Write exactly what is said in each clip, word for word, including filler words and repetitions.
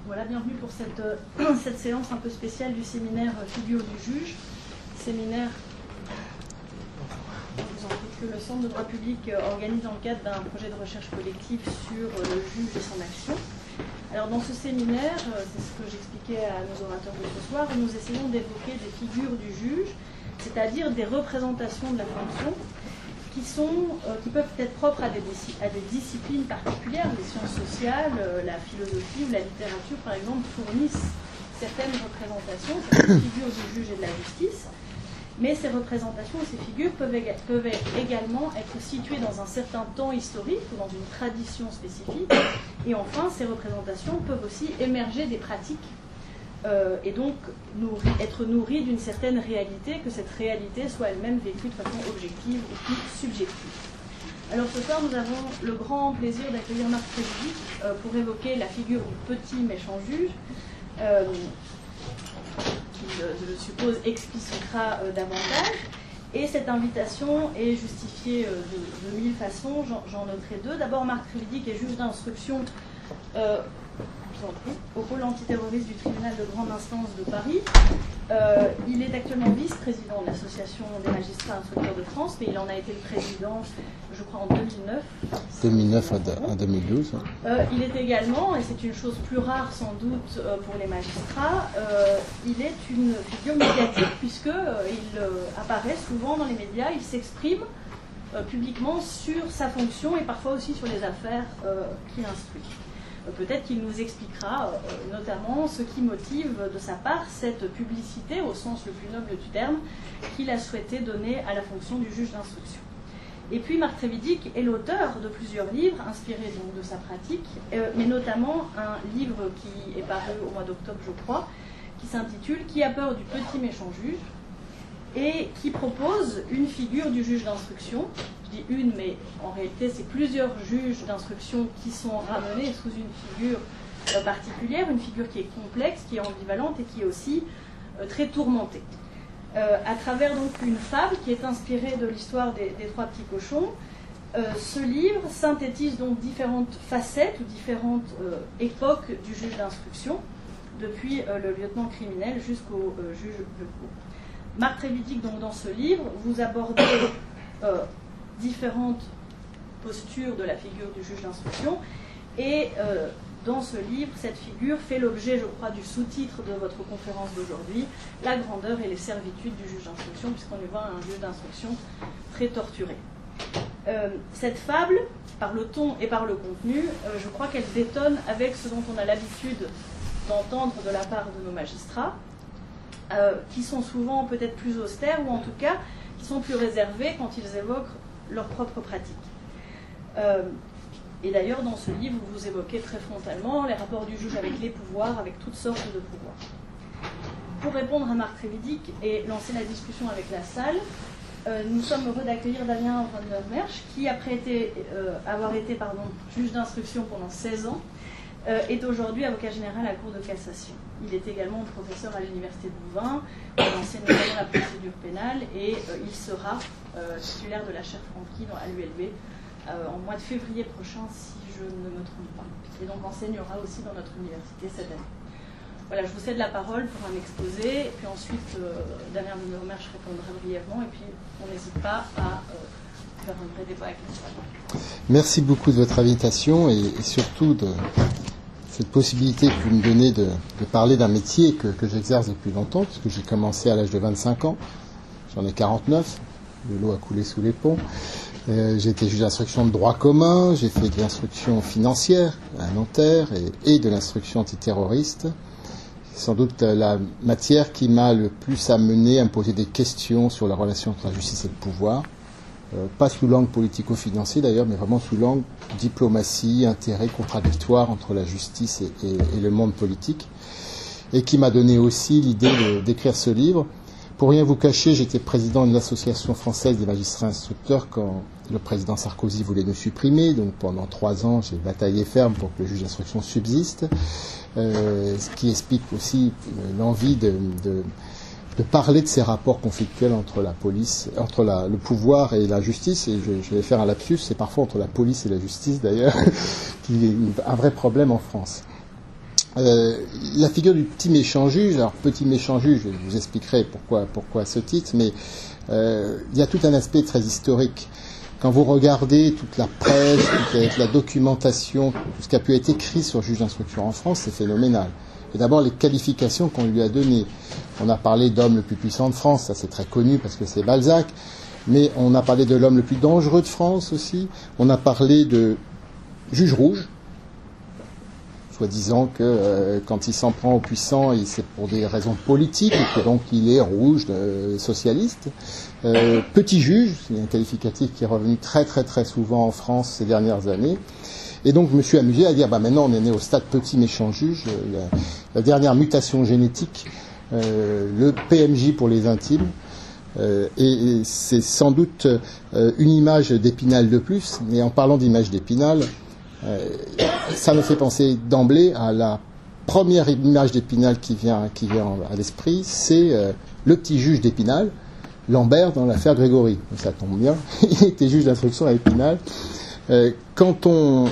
Voilà, bienvenue pour cette, euh, cette séance un peu spéciale du séminaire euh, Figure du juge. Séminaire que le Centre de droit public euh, organise dans le cadre d'un projet de recherche collective sur euh, le juge et son action. Alors dans ce séminaire, euh, c'est ce que j'expliquais à nos orateurs de ce soir, nous essayons d'évoquer des figures du juge, c'est-à-dire des représentations de la fonction qui, sont, euh, qui peuvent être propres à des, à des disciplines particulières. Les sciences sociales, euh, la philosophie ou la littérature, par exemple, fournissent certaines représentations, certaines figures du juge et de la justice. Mais ces représentations et ces figures peuvent, peuvent également être situées dans un certain temps historique ou dans une tradition spécifique. Et enfin, ces représentations peuvent aussi émerger des pratiques euh, et donc nourri, être nourries d'une certaine réalité, que cette réalité soit elle-même vécue de façon objective ou plus subjective. Alors ce soir, nous avons le grand plaisir d'accueillir Marc Trévidic euh, pour évoquer la figure du petit méchant juge. Euh, qui, je le suppose, explicitera euh, davantage. Et cette invitation est justifiée euh, de, de mille façons. J'en noterai deux. D'abord, Marc Trévidic est juge d'instruction euh, au pôle antiterroriste du tribunal de grande instance de Paris. Euh, il est actuellement vice-président de l'Association des magistrats instructeurs de France, mais il en a été le président, je crois, en deux mille neuf. deux mille neuf à deux mille douze. Euh, il est également, et c'est une chose plus rare sans doute euh, pour les magistrats, euh, il est une figure médiatique puisqu'il euh, apparaît souvent dans les médias, il s'exprime euh, publiquement sur sa fonction et parfois aussi sur les affaires euh, qu'il instruit. Peut-être qu'il nous expliquera euh, notamment ce qui motive de sa part cette publicité, au sens le plus noble du terme, qu'il a souhaité donner à la fonction du juge d'instruction. Et puis Marc Trévidic est l'auteur de plusieurs livres, inspirés donc de sa pratique, euh, mais notamment un livre qui est paru au mois d'octobre, je crois, qui s'intitule « Qui a peur du petit méchant juge ?» et qui propose une figure du juge d'instruction. Je dis une, mais en réalité, c'est plusieurs juges d'instruction qui sont ramenés sous une figure euh, particulière, une figure qui est complexe, qui est ambivalente et qui est aussi euh, très tourmentée. Euh, à travers donc une fable qui est inspirée de l'histoire des, des trois petits cochons, euh, ce livre synthétise donc différentes facettes ou différentes euh, époques du juge d'instruction, depuis euh, le lieutenant criminel jusqu'au euh, juge de cour. Marc Trévidic, donc dans ce livre, vous abordez euh, différentes postures de la figure du juge d'instruction et euh, dans ce livre, cette figure fait l'objet, je crois, du sous-titre de votre conférence d'aujourd'hui, la grandeur et les servitudes du juge d'instruction, puisqu'on y voit un juge d'instruction très torturé. Euh, cette fable, par le ton et par le contenu, euh, je crois qu'elle détonne avec ce dont on a l'habitude d'entendre de la part de nos magistrats, euh, qui sont souvent peut-être plus austères, ou en tout cas, qui sont plus réservés quand ils évoquent leur propre pratique. Euh, et d'ailleurs, dans ce livre, vous évoquez très frontalement les rapports du juge avec les pouvoirs, avec toutes sortes de pouvoirs. Pour répondre à Marc Trévidic et lancer la discussion avec la salle, euh, nous sommes heureux d'accueillir Damien Van der Merch, qui, après été, euh, avoir été pardon, juge d'instruction pendant seize ans, euh, est aujourd'hui avocat général à la Cour de cassation. Il est également professeur à l'Université de Louvain, il enseigne notamment la procédure pénale et euh, il sera euh, titulaire de la chaire Franqui à l'U L B euh, en mois de février prochain, si je ne me trompe pas. Et donc enseignera aussi dans notre université cette année. Voilà, je vous cède la parole pour un exposé, puis ensuite euh, Damien Van der Merch répondra brièvement, et puis on n'hésite pas à euh, faire un vrai débat avec les salle. Merci beaucoup de votre invitation et, et surtout de cette possibilité que vous me donnez de, de parler d'un métier que, que j'exerce depuis longtemps, puisque j'ai commencé à l'âge de vingt-cinq ans, j'en ai quarante-neuf, de l'eau a coulé sous les ponts. Euh, j'ai été juge d'instruction de droit commun, j'ai fait de l'instruction financière à Nanterre et, et de l'instruction antiterroriste. C'est sans doute la matière qui m'a le plus amené à me poser des questions sur la relation entre la justice et le pouvoir. Euh, pas sous l'angle politico-financier d'ailleurs, mais vraiment sous l'angle diplomatie, intérêt contradictoire entre la justice et, et, et le monde politique, et qui m'a donné aussi l'idée de, d'écrire ce livre. Pour rien vous cacher, j'étais président de l'Association française des magistrats instructeurs quand le président Sarkozy voulait nous supprimer, donc pendant trois ans j'ai bataillé ferme pour que le juge d'instruction subsiste, euh, ce qui explique aussi l'envie de, de de parler de ces rapports conflictuels entre la police, entre la, le pouvoir et la justice, et je, je vais faire un lapsus, c'est parfois entre la police et la justice d'ailleurs, qui est un vrai problème en France. Euh, la figure du petit méchant juge, alors petit méchant juge, je vous expliquerai pourquoi, pourquoi ce titre, mais euh, il y a tout un aspect très historique. Quand vous regardez toute la presse, toute la, toute la documentation, tout ce qui a pu être écrit sur le juge d'instruction en France, c'est phénoménal. Et d'abord, les qualifications qu'on lui a données. On a parlé d'homme le plus puissant de France, ça c'est très connu parce que c'est Balzac, mais on a parlé de l'homme le plus dangereux de France aussi. On a parlé de juge rouge, soi-disant que euh, quand il s'en prend aux puissants, c'est pour des raisons politiques, et que donc il est rouge, euh, socialiste. Euh, petit juge, c'est un qualificatif qui est revenu très très très souvent en France ces dernières années. Et donc je me suis amusé à dire, bah maintenant on est né au stade petit méchant juge, euh, la, la dernière mutation génétique, euh, le P M J pour les intimes. Euh, et, et c'est sans doute euh, une image d'Épinal de plus, mais en parlant d'image d'Épinal, Euh, ça me fait penser d'emblée à la première image d'Épinal qui vient, qui vient à l'esprit, c'est euh, le petit juge d'Épinal, Lambert dans l'affaire Grégory. Ça tombe bien, il était juge d'instruction à Épinal. Euh, quand on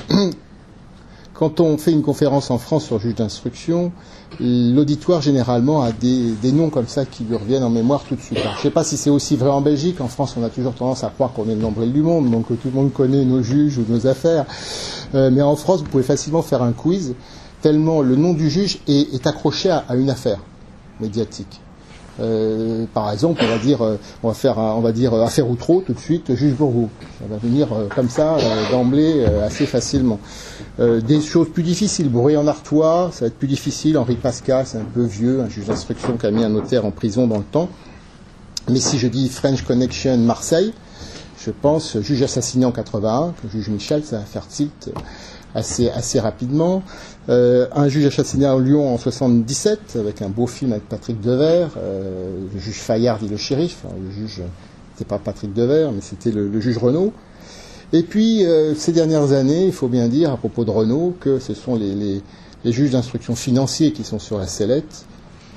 quand on fait une conférence en France sur le juge d'instruction, l'auditoire généralement a des, des noms comme ça qui lui reviennent en mémoire tout de suite. Alors, je ne sais pas si c'est aussi vrai en Belgique. En France, on a toujours tendance à croire qu'on est le nombril du monde, donc que tout le monde connaît nos juges ou nos affaires. Euh, mais en France, vous pouvez facilement faire un quiz, tellement le nom du juge est, est accroché à, à une affaire médiatique. Euh, par exemple, on va dire, euh, on va faire, un, on va dire euh, affaire Outreau tout de suite, juge Bourgault. Ça va venir euh, comme ça euh, d'emblée euh, assez facilement. Euh, des choses plus difficiles, Bourrier-en-Artois, ça va être plus difficile. Henri Pascal, c'est un peu vieux, un juge d'instruction qui a mis un notaire en prison dans le temps. Mais si je dis French Connection Marseille, je pense juge assassiné en quatre-vingt-un, que juge Michel, ça va faire tilt assez, assez rapidement. Euh, un juge assassiné à Lyon en soixante-dix-sept, avec un beau film avec Patrick Devers, euh, le juge Fayard dit le shérif, enfin, le juge, c'était pas Patrick Devers, mais c'était le, le juge Renaud. Et puis, euh, ces dernières années, il faut bien dire, à propos de Renaud, que ce sont les, les, les juges d'instruction financiers qui sont sur la sellette.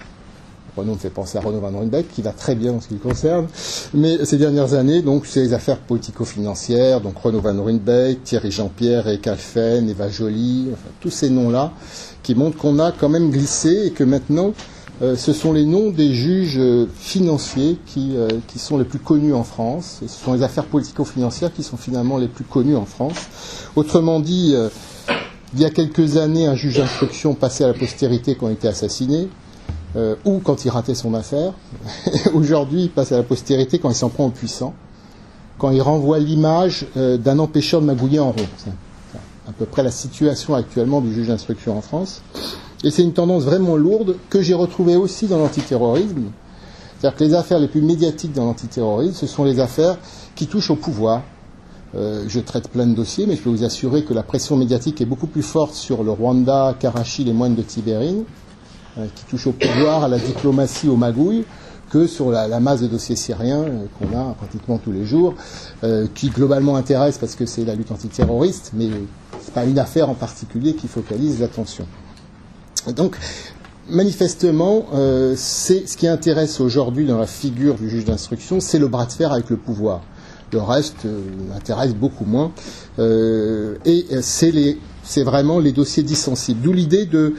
Renaud me fait penser à Renaud Van Ruymbeke, qui va très bien en ce qui le concerne. Mais ces dernières années, donc, c'est les affaires politico-financières, donc Renaud Van Ruymbeke, Thierry Jean-Pierre, Eric Alphen, Eva Joly, enfin, tous ces noms-là, qui montrent qu'on a quand même glissé et que maintenant, euh, ce sont les noms des juges financiers qui, euh, qui sont les plus connus en France. Et ce sont les affaires politico-financières qui sont finalement les plus connues en France. Autrement dit, euh, il y a quelques années, un juge d'instruction passait à la postérité quand il était assassiné. Euh, ou quand il ratait son affaire. Aujourd'hui, il passe à la postérité quand il s'en prend aux puissants, quand il renvoie l'image euh, d'un empêcheur de magouiller en rond. C'est à peu près la situation actuellement du juge d'instruction en France. Et c'est une tendance vraiment lourde que j'ai retrouvée aussi dans l'antiterrorisme. C'est-à-dire que les affaires les plus médiatiques dans l'antiterrorisme, ce sont les affaires qui touchent au pouvoir. Euh, je traite plein de dossiers, mais je peux vous assurer que la pression médiatique est beaucoup plus forte sur le Rwanda, Karachi, les moines de Tibérine, qui touche au pouvoir, à la diplomatie, aux magouilles, que sur la, la masse de dossiers syriens euh, qu'on a pratiquement tous les jours, euh, qui globalement intéressent parce que c'est la lutte antiterroriste, mais c'est pas une affaire en particulier qui focalise l'attention. Donc, manifestement, euh, c'est ce qui intéresse aujourd'hui dans la figure du juge d'instruction, c'est le bras de fer avec le pouvoir. Le reste euh, m'intéresse beaucoup moins. Euh, et c'est, les, c'est vraiment les dossiers dits sensibles. D'où l'idée de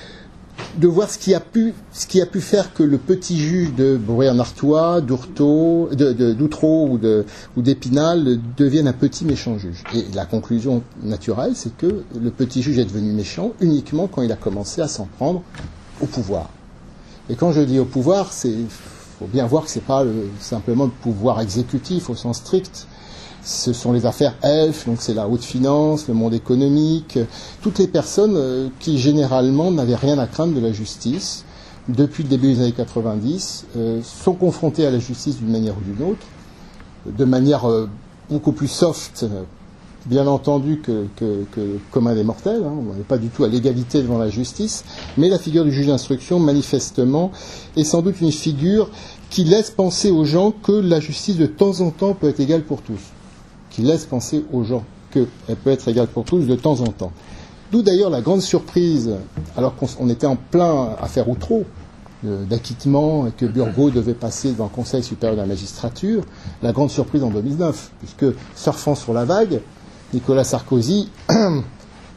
de voir ce qui a pu, ce qui a pu faire que le petit juge de Bourrier-en-Artois, d'Ourteau, de, de, d'Outreau ou, de, ou d'Épinal devienne un petit méchant juge. Et la conclusion naturelle, c'est que le petit juge est devenu méchant uniquement quand il a commencé à s'en prendre au pouvoir. Et quand je dis au pouvoir, c'est, faut bien voir que c'est pas le, simplement le pouvoir exécutif au sens strict. Ce sont les affaires Elf, donc c'est la haute finance, le monde économique, toutes les personnes euh, qui généralement n'avaient rien à craindre de la justice, depuis le début des années quatre-vingt-dix, euh, sont confrontées à la justice d'une manière ou d'une autre, de manière euh, beaucoup plus soft, euh, bien entendu, que, que, que commun des mortels, hein, on n'est pas du tout à l'égalité devant la justice, mais la figure du juge d'instruction, manifestement, est sans doute une figure qui laisse penser aux gens que la justice de temps en temps peut être égale pour tous. qui laisse penser aux gens qu'elle peut être égale pour tous de temps en temps. D'où d'ailleurs la grande surprise, alors qu'on était en plein affaire Outreau, euh, d'acquittement, et que Burgot devait passer dans le Conseil supérieur de la magistrature, la grande surprise en deux mille neuf, puisque surfant sur la vague, Nicolas Sarkozy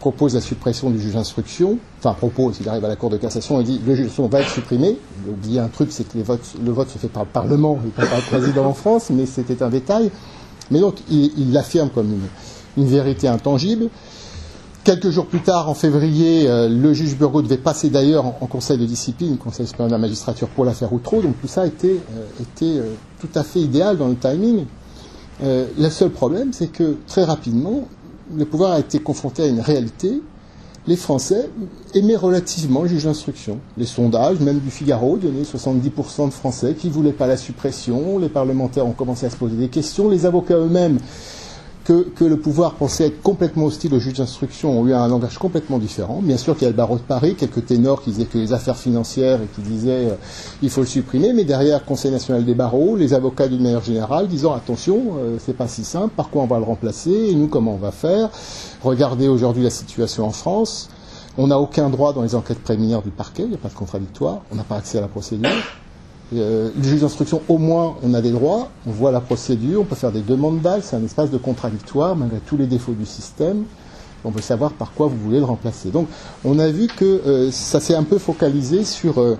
propose la suppression du juge d'instruction, enfin propose, il arrive à la Cour de cassation et dit le juge d'instruction va être supprimé. Il a oublié un truc, c'est que les votes, le vote se fait par le Parlement et pas par le président en France, mais c'était un détail. Mais donc il, il l'affirme comme une, une vérité intangible. Quelques jours plus tard, en février, euh, le juge Burgot devait passer d'ailleurs en, en conseil de discipline, conseil supérieur de la magistrature pour l'affaire Outreau, donc tout ça était, euh, était euh, tout à fait idéal dans le timing. Euh, le seul problème, c'est que très rapidement, le pouvoir a été confronté à une réalité. Les Français aimaient relativement le juge d'instruction. Les sondages, même du Figaro, donnaient soixante-dix pour cent de Français qui ne voulaient pas la suppression. Les parlementaires ont commencé à se poser des questions. Les avocats eux-mêmes, que, que le pouvoir pensait être complètement hostile au juge d'instruction, ont eu un langage complètement différent. Bien sûr qu'il y a le barreau de Paris, quelques ténors qui disaient que les affaires financières et qui disaient euh, il faut le supprimer, mais derrière le Conseil national des barreaux, les avocats d'une manière générale disant attention, euh, c'est pas si simple, par quoi on va le remplacer, et nous comment on va faire. Regardez aujourd'hui la situation en France. On n'a aucun droit dans les enquêtes préliminaires du parquet, il n'y a pas de contradictoire, on n'a pas accès à la procédure. Euh, le juge d'instruction, au moins, on a des droits, on voit la procédure, on peut faire des demandes d'aide, c'est un espace de contradictoire, malgré tous les défauts du système. On veut savoir par quoi vous voulez le remplacer. Donc, on a vu que euh, ça s'est un peu focalisé sur, euh,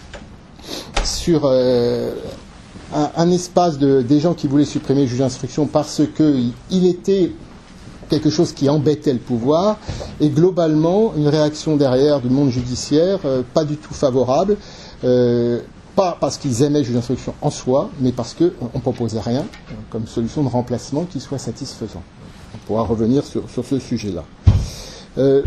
sur euh, un, un espace de, des gens qui voulaient supprimer le juge d'instruction parce qu'il il était quelque chose qui embêtait le pouvoir, et globalement, une réaction derrière du monde judiciaire euh, pas du tout favorable. Euh, Pas parce qu'ils aimaient le juge d'instruction en soi, mais parce qu'on ne proposait rien comme solution de remplacement qui soit satisfaisant. On pourra revenir sur, sur ce sujet-là. Euh,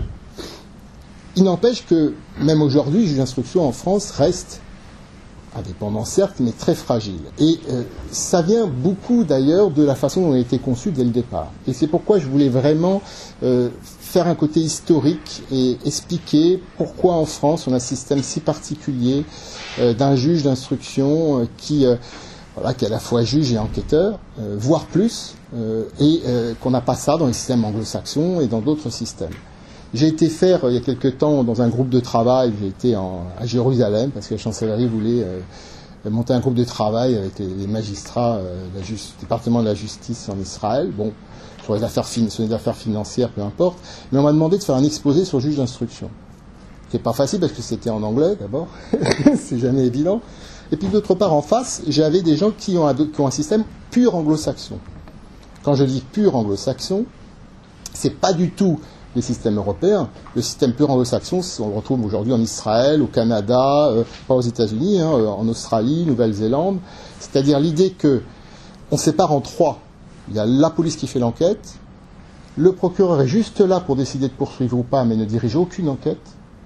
il n'empêche que, même aujourd'hui, le juge d'instruction en France reste indépendant, certes, mais très fragile. Et euh, ça vient beaucoup, d'ailleurs, de la façon dont il a été conçu dès le départ. Et c'est pourquoi je voulais vraiment euh, faire un côté historique et expliquer pourquoi en France on a un système si particulier euh, d'un juge d'instruction euh, qui, euh, voilà, qui est à la fois juge et enquêteur, euh, voire plus, euh, et euh, qu'on n'a pas ça dans les systèmes anglo-saxons et dans d'autres systèmes. J'ai été faire, euh, il y a quelque temps, dans un groupe de travail, j'ai été en, à Jérusalem, parce que la chancellerie voulait euh, monter un groupe de travail avec les, les magistrats euh, du département de la justice en Israël. Bon, sur les affaires, fin- sur les affaires financières, peu importe. Mais on m'a demandé de faire un exposé sur le juge d'instruction. C'est pas facile parce que c'était en anglais, d'abord. C'est jamais évident. Et puis, d'autre part, en face, j'avais des gens qui ont un, qui ont un système pur anglo-saxon. Quand je dis pur anglo-saxon, c'est pas du tout les systèmes européens. Le système pur anglo-saxon, on le retrouve aujourd'hui en Israël, au Canada, euh, pas aux États-Unis, hein, en Australie, Nouvelle-Zélande. C'est-à-dire l'idée que on sépare en trois. Il y a la police qui fait l'enquête, le procureur est juste là pour décider de poursuivre ou pas, mais ne dirige aucune enquête,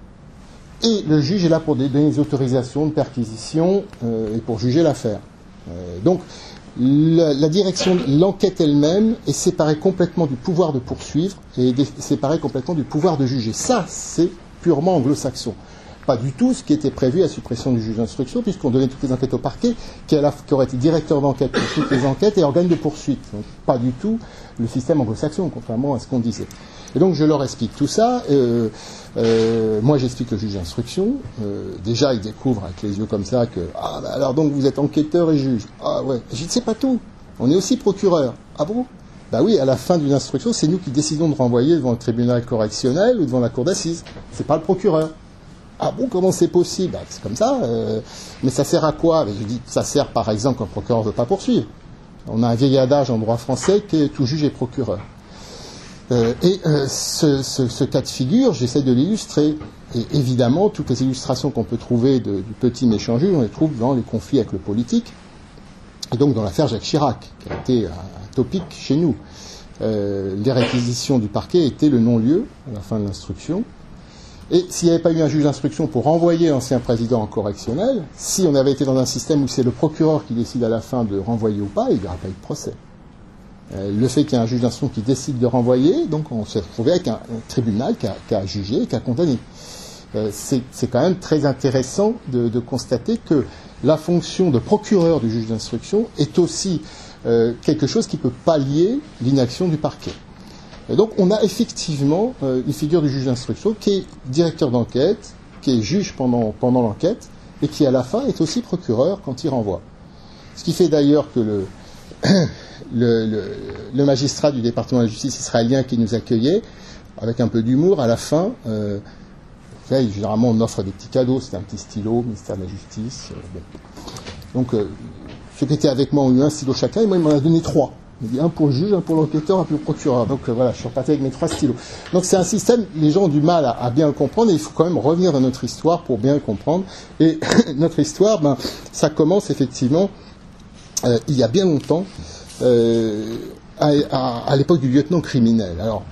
et le juge est là pour donner des autorisations de perquisition euh, et pour juger l'affaire. Euh, donc, la, la direction, l'enquête elle-même est séparée complètement du pouvoir de poursuivre et dé- séparée complètement du pouvoir de juger. Ça, c'est purement anglo-saxon. Pas du tout ce qui était prévu à la suppression du juge d'instruction, puisqu'on donnait toutes les enquêtes au parquet, qui, la, qui aurait été directeur d'enquête pour toutes les enquêtes et organe de poursuite. Donc, pas du tout le système anglo-saxon, contrairement à ce qu'on disait. Et donc, je leur explique tout ça. Euh, euh, moi, j'explique le juge d'instruction. Euh, déjà, ils découvrent avec les yeux comme ça que « Ah, bah alors donc, vous êtes enquêteur et juge. »« Ah ouais. » Je ne sais pas tout. On est aussi procureur. « Ah bon ?» Bah oui, à la fin d'une instruction, c'est nous qui décidons de renvoyer devant le tribunal correctionnel ou devant la cour d'assises. C'est pas le procureur. Ah bon, comment c'est possible? Bah, c'est comme ça. Euh, mais ça sert à quoi? Je dis, ça sert par exemple quand le procureur ne veut pas poursuivre. On a un vieil adage en droit français qui est tout juge est procureur. Euh, et euh, ce, ce, ce cas de figure, j'essaie de l'illustrer. Et évidemment, toutes les illustrations qu'on peut trouver de, du petit méchant juge, on les trouve dans les conflits avec le politique. Et donc dans l'affaire Jacques Chirac, qui a été un, un topic chez nous. Euh, les réquisitions du parquet étaient le non-lieu à la fin de l'instruction. Et s'il n'y avait pas eu un juge d'instruction pour renvoyer l'ancien président en correctionnel, si on avait été dans un système où c'est le procureur qui décide à la fin de renvoyer ou pas, il n'y aurait pas eu de procès. Euh, le fait qu'il y ait un juge d'instruction qui décide de renvoyer, donc on s'est retrouvé avec un, un tribunal qui a, qui a jugé et qui a condamné. Euh, c'est, c'est quand même très intéressant de, de constater que la fonction de procureur du juge d'instruction est aussi euh, quelque chose qui peut pallier l'inaction du parquet. Et donc on a effectivement euh, une figure du juge d'instruction qui est directeur d'enquête, qui est juge pendant, pendant l'enquête, et qui à la fin est aussi procureur quand il renvoie. Ce qui fait d'ailleurs que le, le, le, le magistrat du département de la justice israélien qui nous accueillait avec un peu d'humour, à la fin, euh, fait, généralement on offre des petits cadeaux, c'était un petit stylo, ministère de la Justice. Euh, bon. Donc euh, ceux qui étaient avec moi ont eu un stylo chacun, et moi il m'en a donné trois. Il dit un pour le juge, un pour l'enquêteur, un pour le procureur. Donc euh, voilà, je suis reparti avec mes trois stylos. Donc c'est un système, les gens ont du mal à, à bien le comprendre, et il faut quand même revenir dans notre histoire pour bien le comprendre. Et notre histoire, ben, ça commence effectivement euh, il y a bien longtemps, euh, à, à, à l'époque du lieutenant criminel. Alors,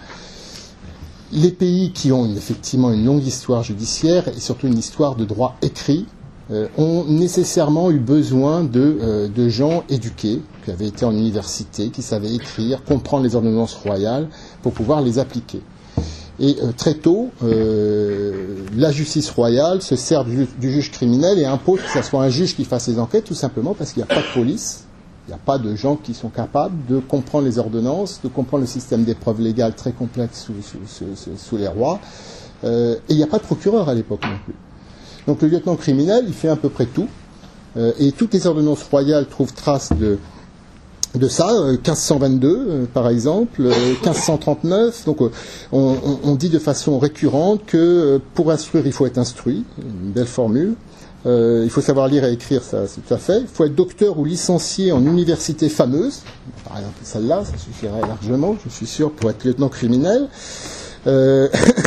les pays qui ont une, effectivement une longue histoire judiciaire, et surtout une histoire de droit écrit, euh, ont nécessairement eu besoin de, euh, de gens éduqués, qui avaient été en université, qui savaient écrire, comprendre les ordonnances royales, pour pouvoir les appliquer. Et euh, très tôt, euh, la justice royale se sert du, du juge criminel et impose que ce soit un juge qui fasse les enquêtes, tout simplement parce qu'il n'y a pas de police, il n'y a pas de gens qui sont capables de comprendre les ordonnances, de comprendre le système d'épreuves légales très complexe sous, sous, sous, sous les rois, euh, et il n'y a pas de procureur à l'époque non plus. Donc le lieutenant criminel, il fait à peu près tout, euh, et toutes les ordonnances royales trouvent trace de de ça, euh, quinze cent vingt-deux euh, par exemple, euh, quinze cent trente-neuf, donc euh, on, on, on dit de façon récurrente que euh, pour instruire il faut être instruit, une belle formule, euh, il faut savoir lire et écrire, ça c'est tout à fait, il faut être docteur ou licencié en université fameuse, par exemple celle-là, ça suffirait largement, je suis sûr, pour être lieutenant criminel, euh,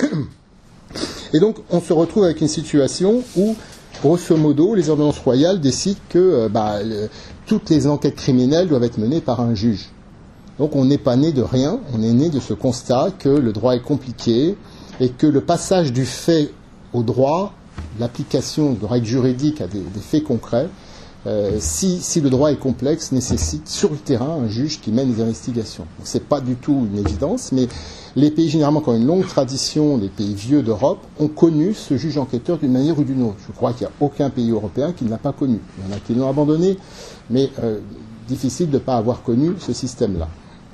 et donc on se retrouve avec une situation où grosso modo, les ordonnances royales décident que euh, bah, le, toutes les enquêtes criminelles doivent être menées par un juge. Donc on n'est pas né de rien, on est né de ce constat que le droit est compliqué et que le passage du fait au droit, l'application de règles juridiques à des, des faits concrets, euh, si, si le droit est complexe, nécessite sur le terrain un juge qui mène les investigations. Ce n'est pas du tout une évidence, mais les pays généralement qui ont une longue tradition, les pays vieux d'Europe, ont connu ce juge enquêteur d'une manière ou d'une autre. Je crois qu'il n'y a aucun pays européen qui ne l'a pas connu. Il y en a qui l'ont abandonné, mais euh, difficile de ne pas avoir connu ce système-là.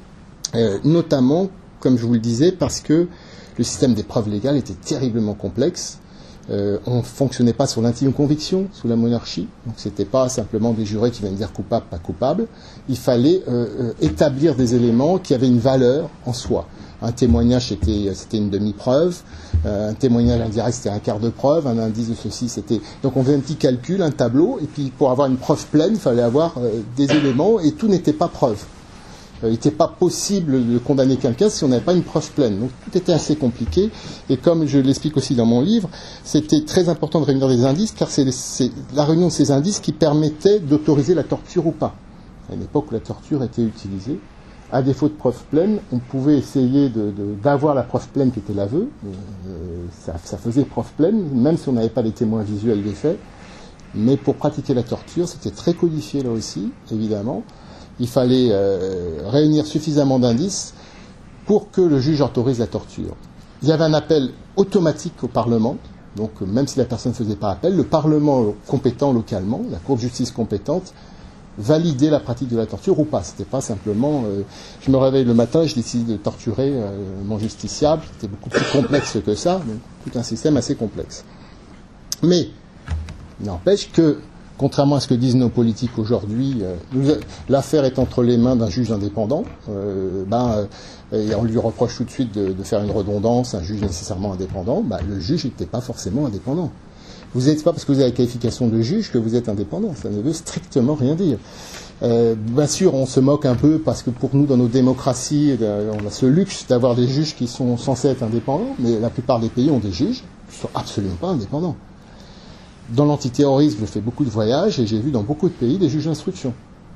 Euh, notamment, comme je vous le disais, parce que le système des preuves légales était terriblement complexe. Euh, on ne fonctionnait pas sur l'intime conviction sous la monarchie, donc ce n'était pas simplement des jurés qui viennent dire coupable, pas coupable. Il fallait euh, euh, établir des éléments qui avaient une valeur en soi. Un témoignage, c'était, c'était une demi-preuve, euh, un témoignage indirect, c'était un quart de preuve, un indice de ceci, c'était... Donc on faisait un petit calcul, un tableau, et puis pour avoir une preuve pleine, il fallait avoir euh, des éléments, et tout n'était pas preuve. Euh, il n'était pas possible de condamner quelqu'un si on n'avait pas une preuve pleine. Donc tout était assez compliqué, et comme je l'explique aussi dans mon livre, c'était très important de réunir des indices, car c'est, c'est la réunion de ces indices qui permettait d'autoriser la torture ou pas. À une époque où la torture était utilisée, à défaut de preuve pleine, on pouvait essayer de, de, d'avoir la preuve pleine qui était l'aveu. Euh, ça, ça faisait preuve pleine, même si on n'avait pas les témoins visuels des faits. Mais pour pratiquer la torture, c'était très codifié là aussi, évidemment. Il fallait euh, réunir suffisamment d'indices pour que le juge autorise la torture. Il y avait un appel automatique au Parlement. Donc même si la personne ne faisait pas appel, le Parlement compétent localement, la Cour de justice compétente, valider la pratique de la torture ou pas. C'était pas simplement euh, je me réveille le matin et je décide de torturer euh, mon justiciable. C'était beaucoup plus complexe que ça, donc tout un système assez complexe. Mais il n'empêche que, contrairement à ce que disent nos politiques aujourd'hui, euh, nous, l'affaire est entre les mains d'un juge indépendant, euh, ben, euh, et on lui reproche tout de suite de, de faire une redondance, un juge nécessairement indépendant, ben, le juge n'était pas forcément indépendant. Vous n'êtes pas parce que vous avez la qualification de juge que vous êtes indépendant. Ça ne veut strictement rien dire. Euh, bien sûr, on se moque un peu parce que pour nous, dans nos démocraties, on a ce luxe d'avoir des juges qui sont censés être indépendants, mais la plupart des pays ont des juges qui ne sont absolument pas indépendants. Dans l'antiterrorisme, je fais beaucoup de voyages et j'ai vu dans beaucoup de pays des juges d'instruction.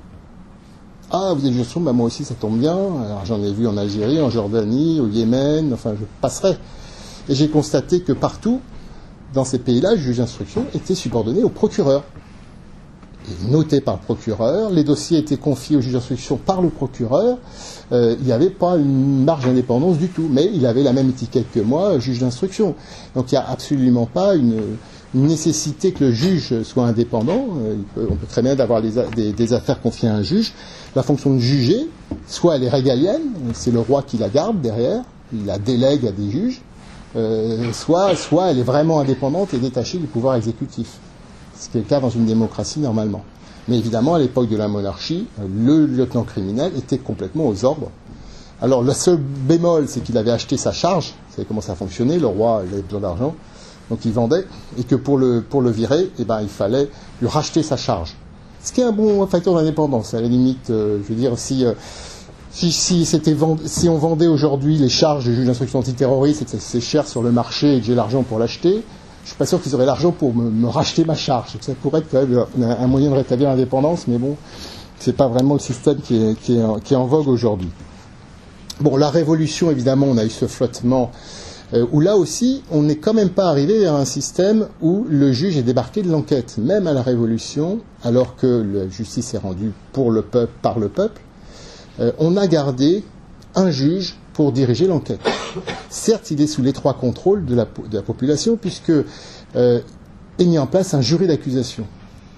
Ah, vous êtes juge d'instruction, bah moi aussi ça tombe bien. Alors j'en ai vu en Algérie, en Jordanie, au Yémen, enfin je passerai. Et j'ai constaté que partout, dans ces pays-là, le juge d'instruction était subordonné au procureur. Et noté par le procureur, les dossiers étaient confiés au juge d'instruction par le procureur, euh, il n'y avait pas une marge d'indépendance du tout, mais il avait la même étiquette que moi, juge d'instruction. Donc il n'y a absolument pas une, une nécessité que le juge soit indépendant. Euh, il peut, on peut très bien avoir des, des, des affaires confiées à un juge. La fonction de juger, soit elle est régalienne, c'est le roi qui la garde derrière, il la délègue à des juges, Euh, soit, soit elle est vraiment indépendante et détachée du pouvoir exécutif, ce qui est le cas dans une démocratie normalement. Mais évidemment, à l'époque de la monarchie, le lieutenant criminel était complètement aux ordres. Alors le seul bémol, c'est qu'il avait acheté sa charge, Vous savez comment ça fonctionnait, le roi il avait besoin d'argent, donc il vendait, et que pour le, pour le virer, eh ben, il fallait lui racheter sa charge. Ce qui est un bon facteur d'indépendance, à la limite, euh, je veux dire, si, euh, si, si, c'était vend... si on vendait aujourd'hui les charges du juge d'instruction antiterroriste et que c'est cher sur le marché et que j'ai l'argent pour l'acheter, je suis pas sûr qu'ils auraient l'argent pour me, me racheter ma charge. Ça pourrait être quand même un moyen de rétablir l'indépendance, mais bon, c'est pas vraiment le système qui est, qui est, en, qui est en vogue aujourd'hui. Bon, la Révolution, évidemment, on a eu ce flottement, euh, où là aussi, on n'est quand même pas arrivé à un système où le juge est débarqué de l'enquête. Même à la Révolution, alors que la justice est rendue pour le peuple, par le peuple, euh, on a gardé un juge pour diriger l'enquête. Certes, il est sous l'étroit contrôle de la, de la population, puisque euh, est mis en place un jury d'accusation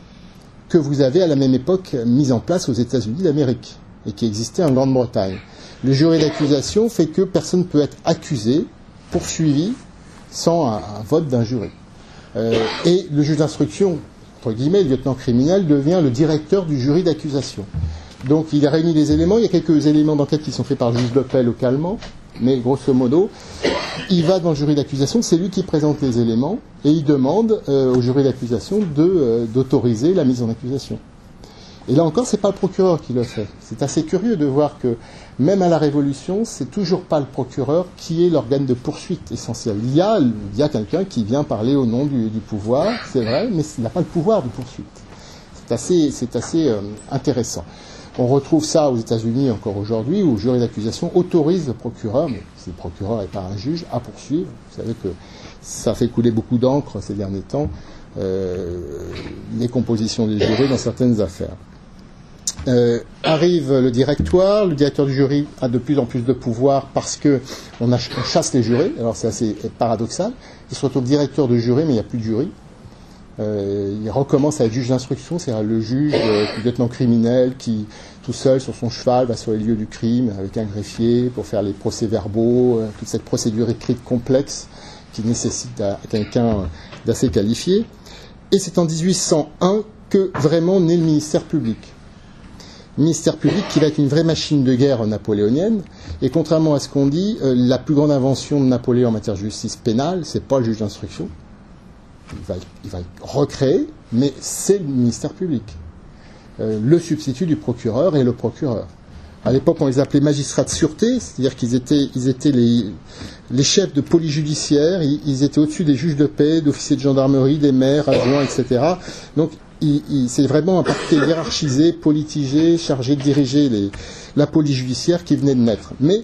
que vous avez à la même époque mis en place aux États-Unis d'Amérique et qui existait en Grande-Bretagne. Le jury d'accusation fait que personne ne peut être accusé, poursuivi, sans un, un vote d'un jury. Euh, et le juge d'instruction, entre guillemets, le lieutenant criminel, devient le directeur du jury d'accusation. Donc il a réuni les éléments, il y a quelques éléments d'enquête qui sont faits par le juge de paix localement, mais grosso modo, il va dans le jury d'accusation, c'est lui qui présente les éléments, et il demande euh, au jury d'accusation de, euh, d'autoriser la mise en accusation. Et là encore, c'est pas le procureur qui le fait. C'est assez curieux de voir que, même à la Révolution, c'est toujours pas le procureur qui est l'organe de poursuite essentiel. Il y a, il y a quelqu'un qui vient parler au nom du, du pouvoir, c'est vrai, mais il n'a pas le pouvoir de poursuite. C'est assez, c'est assez euh, intéressant. On retrouve ça aux États-Unis encore aujourd'hui, où le jury d'accusation autorise le procureur, mais si le procureur n'est pas un juge, à poursuivre. Vous savez que ça fait couler beaucoup d'encre ces derniers temps, euh, les compositions des jurys dans certaines affaires. Euh, arrive le directoire, le directeur du jury a de plus en plus de pouvoir parce que on, a, on chasse les jurés, alors c'est assez paradoxal. Il se retrouve directeur de jury, mais il n'y a plus de jury. Euh, il recommence à être juge d'instruction, c'est-à-dire le juge, euh, le lieutenant criminel qui, tout seul sur son cheval, va sur les lieux du crime avec un greffier pour faire les procès-verbaux, euh, toute cette procédure écrite complexe qui nécessite à, à quelqu'un d'assez qualifié. Et c'est en dix-huit cent un que vraiment naît le ministère public. Le ministère public qui va être une vraie machine de guerre napoléonienne. Et contrairement à ce qu'on dit, euh, la plus grande invention de Napoléon en matière de justice pénale, c'est pas le juge d'instruction. Il va, il va recréer, mais c'est le ministère public. Euh, le substitut du procureur et le procureur. À l'époque, on les appelait magistrats de sûreté, c'est-à-dire qu'ils étaient, ils étaient les, les chefs de police judiciaire, ils, ils étaient au-dessus des juges de paix, d'officiers de gendarmerie, des maires, adjoints, et cetera. Donc, il, il, c'est vraiment un parquet hiérarchisé, politisé, chargé de diriger les, la police judiciaire qui venait de naître. Mais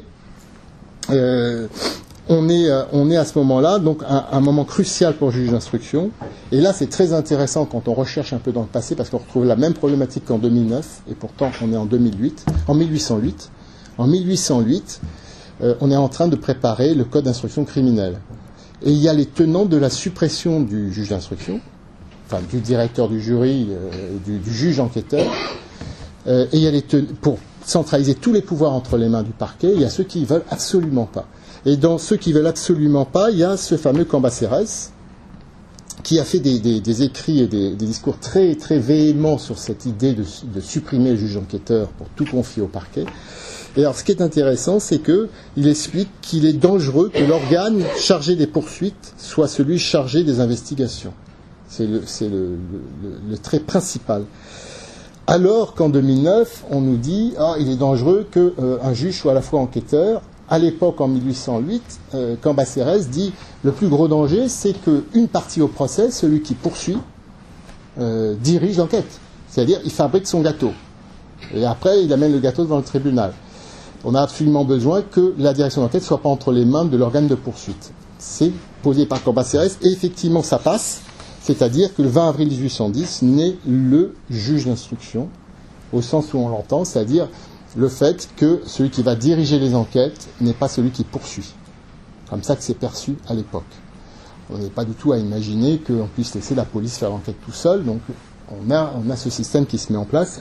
euh, on, est, on est à ce moment-là, donc un, un moment crucial pour le juge d'instruction. Et là, c'est très intéressant quand on recherche un peu dans le passé, parce qu'on retrouve la même problématique qu'en deux mille neuf, et pourtant on est en deux mille huit, en mille huit cent huit. En mille huit cent huit, euh, on est en train de préparer le code d'instruction criminelle. Et il y a les tenants de la suppression du juge d'instruction, enfin du directeur du jury, euh, du, du juge enquêteur, euh, et il y a les ten- pour centraliser tous les pouvoirs entre les mains du parquet, il y a ceux qui ne veulent absolument pas. Et dans ceux qui ne veulent absolument pas, il y a ce fameux Cambacérès, qui a fait des, des, des écrits et des, des discours très, très véhéments sur cette idée de, de supprimer le juge enquêteur pour tout confier au parquet. Et alors, ce qui est intéressant, c'est qu'il explique qu'il est dangereux que l'organe chargé des poursuites soit celui chargé des investigations. C'est le, c'est le, le, le trait principal. Alors qu'en deux mille neuf, on nous dit ah, il est dangereux qu'un euh, juge soit à la fois enquêteur. À l'époque, en mille huit cent huit, euh, Cambacérès dit le plus gros danger, c'est qu'une partie au procès, celui qui poursuit, euh, dirige l'enquête. C'est-à-dire, il fabrique son gâteau. Et après, il amène le gâteau devant le tribunal. On a absolument besoin que la direction d'enquête ne soit pas entre les mains de l'organe de poursuite. C'est posé par Cambacérès, et effectivement, ça passe. C'est-à-dire que le vingt avril mille huit cent dix naît le juge d'instruction, au sens où on l'entend, c'est-à-dire le fait que celui qui va diriger les enquêtes n'est pas celui qui poursuit. Comme ça que c'est perçu à l'époque. On n'est pas du tout à imaginer qu'on puisse laisser la police faire l'enquête tout seul, donc on a, on a ce système qui se met en place.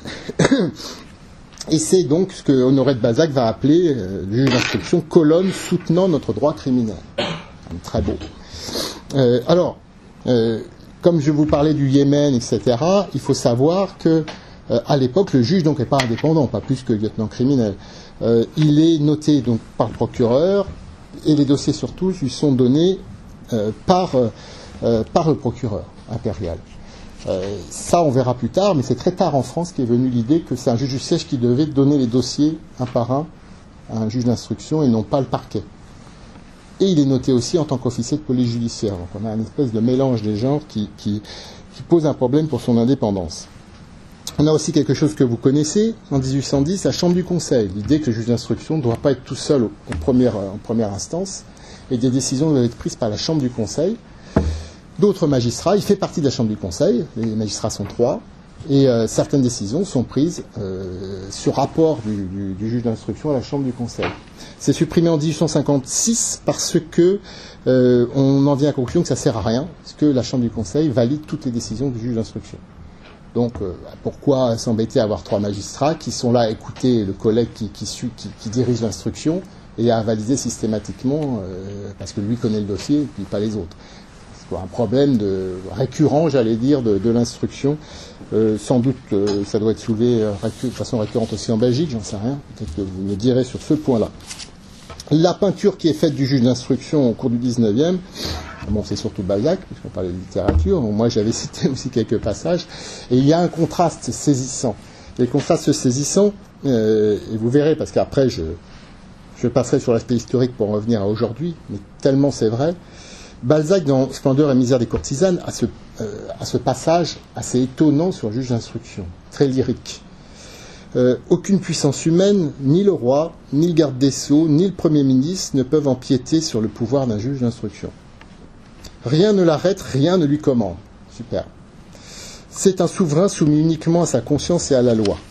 Et c'est donc ce que Honoré de Balzac va appeler euh, le juge d'instruction, colonne soutenant notre droit criminel. Très beau. Euh, alors, euh, comme je vous parlais du Yémen, et cetera, il faut savoir que euh, à l'époque, le juge donc n'est pas indépendant, pas plus que le lieutenant criminel. Euh, il est noté donc par le procureur, et les dossiers surtout lui sont donnés euh, par, euh, par le procureur impérial. Euh, ça, on verra plus tard, mais c'est très tard en France qu'est venue l'idée que c'est un juge du siège qui devait donner les dossiers un par un à un juge d'instruction et non pas le parquet. Et il est noté aussi en tant qu'officier de police judiciaire. Donc on a une espèce de mélange des genres qui, qui, qui pose un problème pour son indépendance. On a aussi quelque chose que vous connaissez, en dix-huit cent dix, la Chambre du Conseil. L'idée que le juge d'instruction ne doit pas être tout seul au, au première, en première instance, et des décisions doivent être prises par la Chambre du Conseil. D'autres magistrats, il fait partie de la Chambre du Conseil, les magistrats sont trois, et euh, certaines décisions sont prises euh, sur rapport du, du, du juge d'instruction à la Chambre du Conseil. C'est supprimé en dix-huit cent cinquante-six parce que euh, on en vient à la conclusion que ça ne sert à rien, parce que la Chambre du Conseil valide toutes les décisions du juge d'instruction. Donc euh, pourquoi s'embêter à avoir trois magistrats qui sont là à écouter le collègue qui, qui, suit, qui, qui dirige l'instruction et à valider systématiquement, euh, parce que lui connaît le dossier et puis pas les autres. Un problème de, récurrent, j'allais dire, de, de l'instruction. Euh, sans doute, euh, ça doit être soulevé euh, récu- de façon récurrente aussi en Belgique, j'en sais rien. Peut-être que vous me direz sur ce point-là. La peinture qui est faite du juge d'instruction au cours du dix-neuvième, bon, c'est surtout Balzac, puisqu'on parlait de littérature. Bon, moi, j'avais cité aussi quelques passages. Et il y a un contraste saisissant. Et le contraste saisissant, euh, et vous verrez, parce qu'après, je, je passerai sur l'aspect historique pour en revenir à aujourd'hui, mais tellement c'est vrai. Balzac, dans Splendeur et misère des courtisanes, a ce, euh, a ce passage assez étonnant sur le juge d'instruction, très lyrique. Euh, aucune puissance humaine, ni le roi, ni le garde des Sceaux, ni le Premier ministre ne peuvent empiéter sur le pouvoir d'un juge d'instruction. Rien ne l'arrête, rien ne lui commande. Super. C'est un souverain soumis uniquement à sa conscience et à la loi.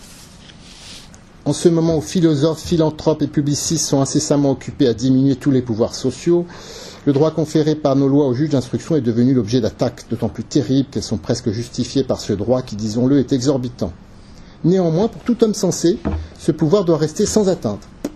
En ce moment où philosophes, philanthropes et publicistes sont incessamment occupés à diminuer tous les pouvoirs sociaux, le droit conféré par nos lois aux juges d'instruction est devenu l'objet d'attaques d'autant plus terribles qu'elles sont presque justifiées par ce droit qui, disons-le, est exorbitant. Néanmoins, pour tout homme sensé, ce pouvoir doit rester sans atteinte.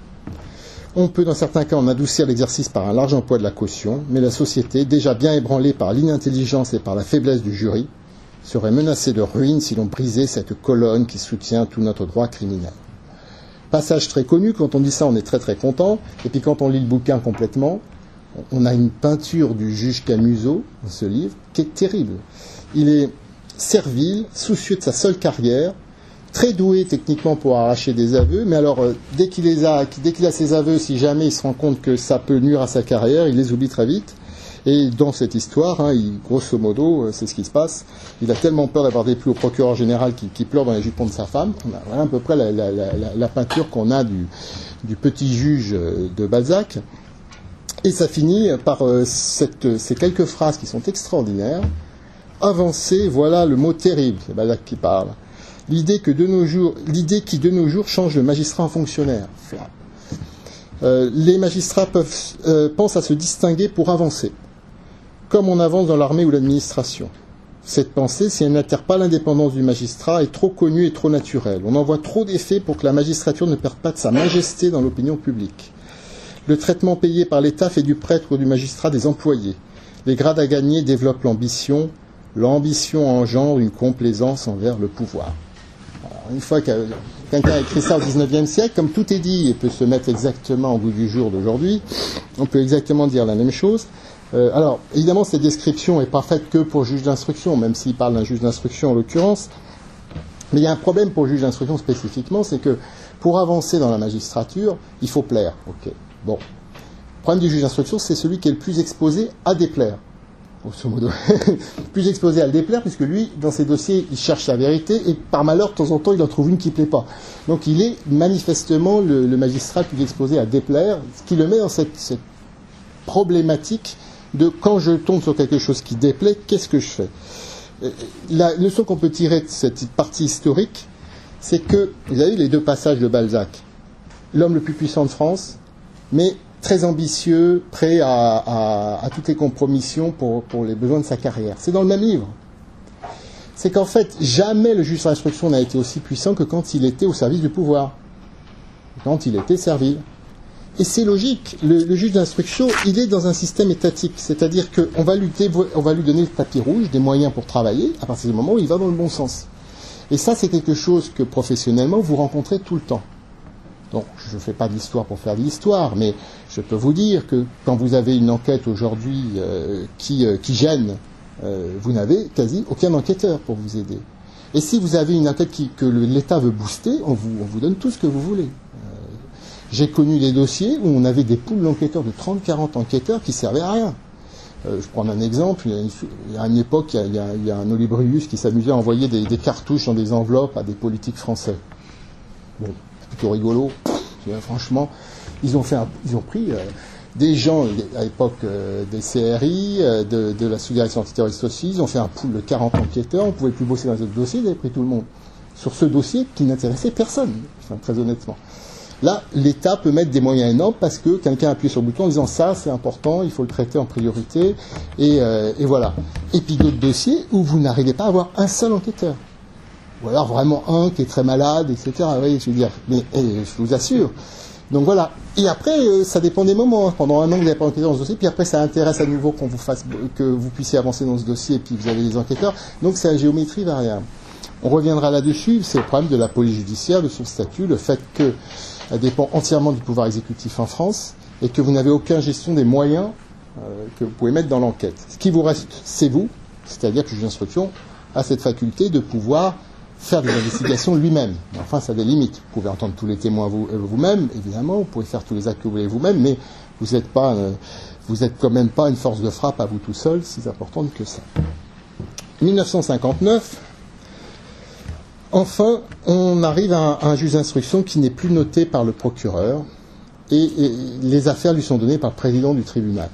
On peut dans certains cas en adoucir l'exercice par un large emploi de la caution, mais la société, déjà bien ébranlée par l'inintelligence et par la faiblesse du jury, serait menacée de ruine si l'on brisait cette colonne qui soutient tout notre droit criminel. Passage très connu, quand on dit ça on est très très content, et puis quand on lit le bouquin complètement, on a une peinture du juge Camusot, dans ce livre, qui est terrible. Il est servile, soucieux de sa seule carrière, très doué techniquement pour arracher des aveux, mais alors euh, dès qu'il les a, dès qu'il a ses aveux, si jamais il se rend compte que ça peut nuire à sa carrière, il les oublie très vite. Et dans cette histoire, hein, il, grosso modo, euh, c'est ce qui se passe. Il a tellement peur d'avoir déplu au procureur général qui, qui pleure dans les jupons de sa femme. On a voilà à peu près la, la, la, la peinture qu'on a du, du petit juge de Balzac. Et ça finit par euh, cette, ces quelques phrases qui sont extraordinaires. Avancer, voilà le mot terrible, c'est Balzac qui parle. L'idée, que de nos jours, l'idée qui de nos jours change le magistrat en fonctionnaire. Euh, les magistrats peuvent, euh, pensent à se distinguer pour avancer, comme on avance dans l'armée ou l'administration. Cette pensée, si elle n'altère pas l'indépendance du magistrat, est trop connue et trop naturelle. On en voit trop d'effets pour que la magistrature ne perde pas de sa majesté dans l'opinion publique. Le traitement payé par l'État fait du prêtre ou du magistrat des employés. Les grades à gagner développent l'ambition. L'ambition engendre une complaisance envers le pouvoir. Alors, une fois que quelqu'un a écrit ça au dix-neuvième siècle, comme tout est dit et peut se mettre exactement au goût du jour d'aujourd'hui, on peut exactement dire la même chose. Euh, alors, évidemment, cette description n'est pas faite que pour le juge d'instruction, même s'il parle d'un juge d'instruction en l'occurrence. Mais il y a un problème pour le juge d'instruction spécifiquement, c'est que pour avancer dans la magistrature, il faut plaire. Okay. Bon. Le problème du juge d'instruction, c'est celui qui est le plus exposé à déplaire. Grosso modo. Plus exposé à le déplaire, puisque lui, dans ses dossiers, il cherche la vérité, et par malheur, de temps en temps, il en trouve une qui ne plaît pas. Donc il est manifestement le, le magistrat le plus exposé à déplaire, ce qui le met dans cette, cette problématique de quand je tombe sur quelque chose qui déplaît, qu'est-ce que je fais ? La leçon qu'on peut tirer de cette partie historique, c'est que, vous avez vu les deux passages de Balzac, l'homme le plus puissant de France, mais très ambitieux, prêt à, à, à toutes les compromissions pour, pour les besoins de sa carrière. C'est dans le même livre. C'est qu'en fait, jamais le juge d'instruction n'a été aussi puissant que quand il était au service du pouvoir, quand il était servile. Et c'est logique, le, le juge d'instruction, il est dans un système étatique, c'est-à-dire qu'on va lui, on va lui donner le tapis rouge, des moyens pour travailler, à partir du moment où il va dans le bon sens. Et ça, c'est quelque chose que professionnellement, vous rencontrez tout le temps. Donc, je ne fais pas de l'histoire pour faire de l'histoire, mais je peux vous dire que quand vous avez une enquête aujourd'hui euh, qui, euh, qui gêne, euh, vous n'avez quasi aucun enquêteur pour vous aider. Et si vous avez une enquête qui, que l'État veut booster, on vous, on vous donne tout ce que vous voulez. Euh, j'ai connu des dossiers où on avait des poules d'enquêteurs de trente à quarante enquêteurs qui servaient à rien. Euh, je prends un exemple, il y a une, il y a une époque, il y a, il y a, il y a un Olibrius qui s'amusait à envoyer des, des cartouches dans des enveloppes à des politiques français. Bon, c'est plutôt rigolo. Franchement, ils ont, fait un, ils ont pris euh, des gens, à l'époque euh, des C R I, euh, de, de la sous-direction antiterroriste aussi, ils ont fait un pool de quarante enquêteurs, on ne pouvait plus bosser dans les autres dossiers, ils avaient pris tout le monde. Sur ce dossier qui n'intéressait personne, enfin, très honnêtement. Là, l'État peut mettre des moyens énormes parce que quelqu'un appuie sur le bouton en disant ça, c'est important, il faut le traiter en priorité, et, euh, et voilà. Et puis d'autres dossiers où vous n'arrivez pas à avoir un seul enquêteur. Ou alors vraiment un qui est très malade, et cetera. Oui, je veux dire, mais eh, je vous assure. Donc voilà. Et après, euh, ça dépend des moments. Pendant un an, vous n'avez pas enquêté dans ce dossier, puis après, ça intéresse à nouveau qu'on vous fasse, que vous puissiez avancer dans ce dossier, et puis vous avez des enquêteurs. Donc c'est la géométrie variable. On reviendra là-dessus. C'est le problème de la police judiciaire, de son statut, le fait qu'elle dépend entièrement du pouvoir exécutif en France, et que vous n'avez aucune gestion des moyens euh, que vous pouvez mettre dans l'enquête. Ce qui vous reste, c'est vous, c'est-à-dire que le juge d'instruction a cette faculté de pouvoir faire des investigations lui-même. Enfin, ça a des limites. Vous pouvez entendre tous les témoins vous, euh, vous-même, évidemment, vous pouvez faire tous les actes que vous voulez vous-même, mais vous n'êtes pas, euh, vous êtes quand même pas une force de frappe à vous tout seul, si importante que ça. dix-neuf cent cinquante-neuf, enfin, on arrive à un, à un juge d'instruction qui n'est plus noté par le procureur, et, et les affaires lui sont données par le président du tribunal.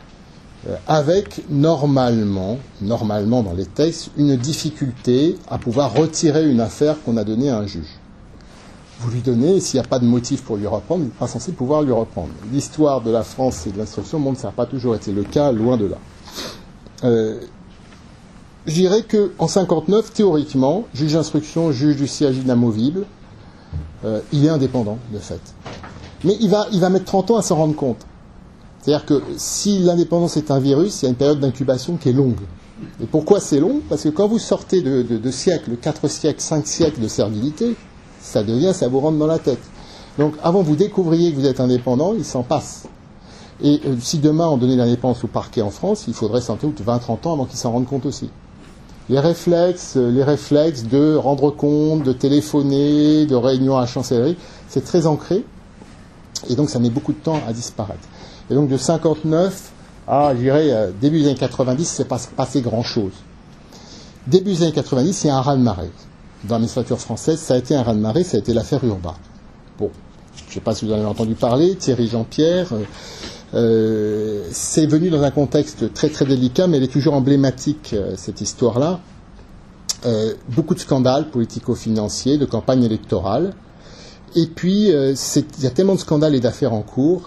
Avec normalement, normalement dans les textes, une difficulté à pouvoir retirer une affaire qu'on a donnée à un juge. Vous lui donnez, s'il n'y a pas de motif pour lui reprendre, il n'est pas censé pouvoir lui reprendre. L'histoire de la France et de l'instruction montre que ça n'a pas toujours été le cas, loin de là. Euh, je dirais qu'en cinquante-neuf, théoriquement, juge d'instruction, juge du siège inamovible, euh, il est indépendant, de fait. Mais il va, il va mettre trente ans à s'en rendre compte. C'est-à-dire que si l'indépendance est un virus, il y a une période d'incubation qui est longue. Et pourquoi c'est long ? Parce que quand vous sortez de, de, de siècles, quatre siècles, cinq siècles de servilité, ça devient, ça vous rentre dans la tête. Donc avant que vous découvriez que vous êtes indépendant, il s'en passe. Et euh, si demain on donnait l'indépendance au parquet en France, il faudrait sans doute vingt à trente ans avant qu'il s'en rende compte aussi. Les réflexes, euh, les réflexes de rendre compte, de téléphoner, de réunion à la chancellerie, c'est très ancré. Et donc ça met beaucoup de temps à disparaître. Et donc de cinquante-neuf à, je dirais, euh, début des années quatre-vingt-dix, c'est pas passé grand-chose. Début des années quatre-vingt-dix, il y a un raz-de-marée. Dans l'administrature française, ça a été un raz-de-marée, ça a été l'affaire Urbain. Bon, je ne sais pas si vous en avez entendu parler, Thierry Jean-Pierre, euh, euh, c'est venu dans un contexte très très délicat, mais elle est toujours emblématique, euh, cette histoire-là. Euh, beaucoup de scandales politico-financiers, de campagnes électorales. Et puis, euh, il y a tellement de scandales et d'affaires en cours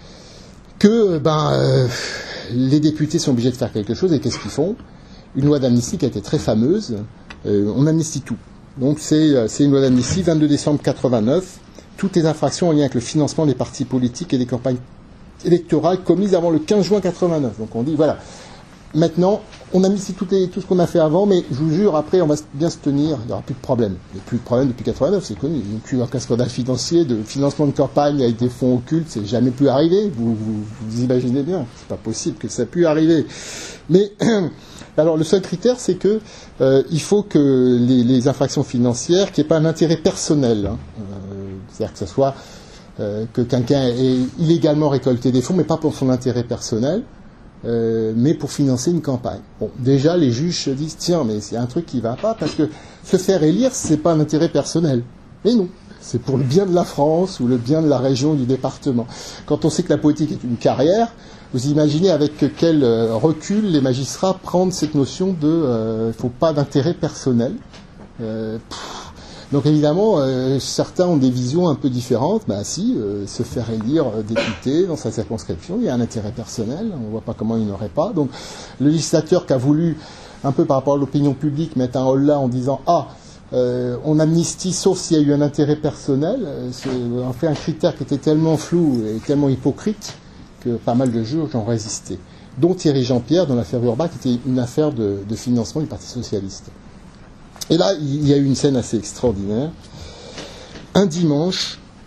que ben, euh, les députés sont obligés de faire quelque chose. Et qu'est-ce qu'ils font ? Une loi d'amnistie qui a été très fameuse. Euh, on amnistie tout. Donc c'est, c'est une loi d'amnistie, vingt-deux décembre quatre-vingt-neuf. Toutes les infractions en lien avec le financement des partis politiques et des campagnes électorales commises avant le quinze juin quatre-vingt-neuf. Donc on dit, voilà, maintenant, on amnistie tout, les, tout ce qu'on a fait avant, mais je vous jure, après, on va bien se tenir, il n'y aura plus de problème. Il n'y a plus de problème depuis quatre-vingt-neuf, c'est connu. Il n'y a plus aucun scandale financier, de financement de campagne avec des fonds occultes, c'est jamais pu arriver. Vous, vous, vous imaginez bien, c'est pas possible que ça ait pu arriver. Mais, alors, le seul critère, c'est que euh, il faut que les, les infractions financières, qu'il n'y ait pas un intérêt personnel, hein, euh, c'est-à-dire que ce soit euh, que quelqu'un ait illégalement récolté des fonds, mais pas pour son intérêt personnel, euh, mais pour financer une campagne. Bon, déjà, les juges se disent, tiens, mais c'est un truc qui va pas, parce que se faire élire, c'est pas un intérêt personnel. Mais non, c'est pour le bien de la France ou le bien de la région, du département. Quand on sait que la politique est une carrière, vous imaginez avec quel euh, recul les magistrats prennent cette notion de euh, faut pas d'intérêt personnel. Euh, donc évidemment, euh, certains ont des visions un peu différentes. Bah si, euh, se faire élire euh, député dans sa circonscription, il y a un intérêt personnel. On ne voit pas comment il n'y en aurait pas. Donc le législateur qui a voulu, un peu par rapport à l'opinion publique, mettre un holà en disant ah, euh, on amnistie sauf s'il y a eu un intérêt personnel, euh, c'est en fait un critère qui était tellement flou et tellement hypocrite que pas mal de juges ont résisté, dont Thierry Jean-Pierre dans l'affaire Urbain, qui était une affaire de, de financement du Parti socialiste. Et là, il y a eu une scène assez extraordinaire. Un dimanche,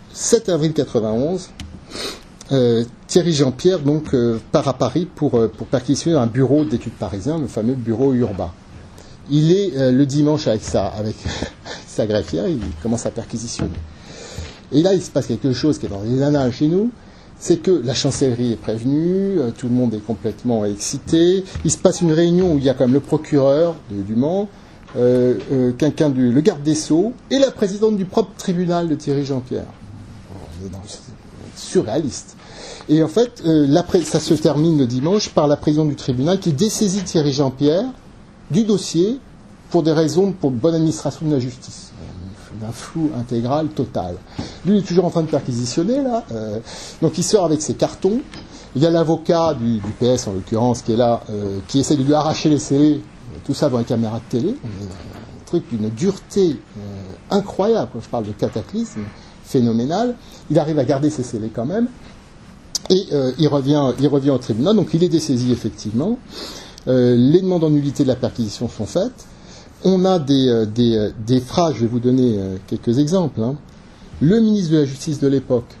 sept avril quatre-vingt-onze, euh, Thierry Jean-Pierre donc euh, part à Paris pour, euh, pour perquisitionner un bureau d'études parisien, le fameux bureau Urbain. Il est euh, le dimanche avec sa, avec sa greffière, il commence à perquisitionner. Et là, il se passe quelque chose qui est dans les annales chez nous, c'est que la chancellerie est prévenue, euh, tout le monde est complètement excité. Il se passe une réunion où il y a quand même le procureur de, du Mans, euh, euh, quelqu'un du le garde des Sceaux et la présidente du propre tribunal de Thierry Jean-Pierre. On est dans le surréaliste. Et en fait, euh, la pré- ça se termine le dimanche par la présidente du tribunal qui dessaisit Thierry Jean-Pierre du dossier pour des raisons pour bonne administration de la justice. Un flou intégral total. Lui, il est toujours en train de perquisitionner, là. Euh, donc, il sort avec ses cartons. Il y a l'avocat du, du P S, en l'occurrence, qui est là, euh, qui essaie de lui arracher les scellés. Tout ça dans les caméras de télé. Un truc d'une dureté euh, incroyable. Quand je parle de cataclysme phénoménal, il arrive à garder ses scellés quand même. Et euh, il revient, il revient au tribunal. Donc, il est dessaisi, effectivement. Euh, les demandes en nullité de la perquisition sont faites. On a des, euh, des, euh, des phrases, je vais vous donner euh, quelques exemples. Hein. Le ministre de la Justice de l'époque,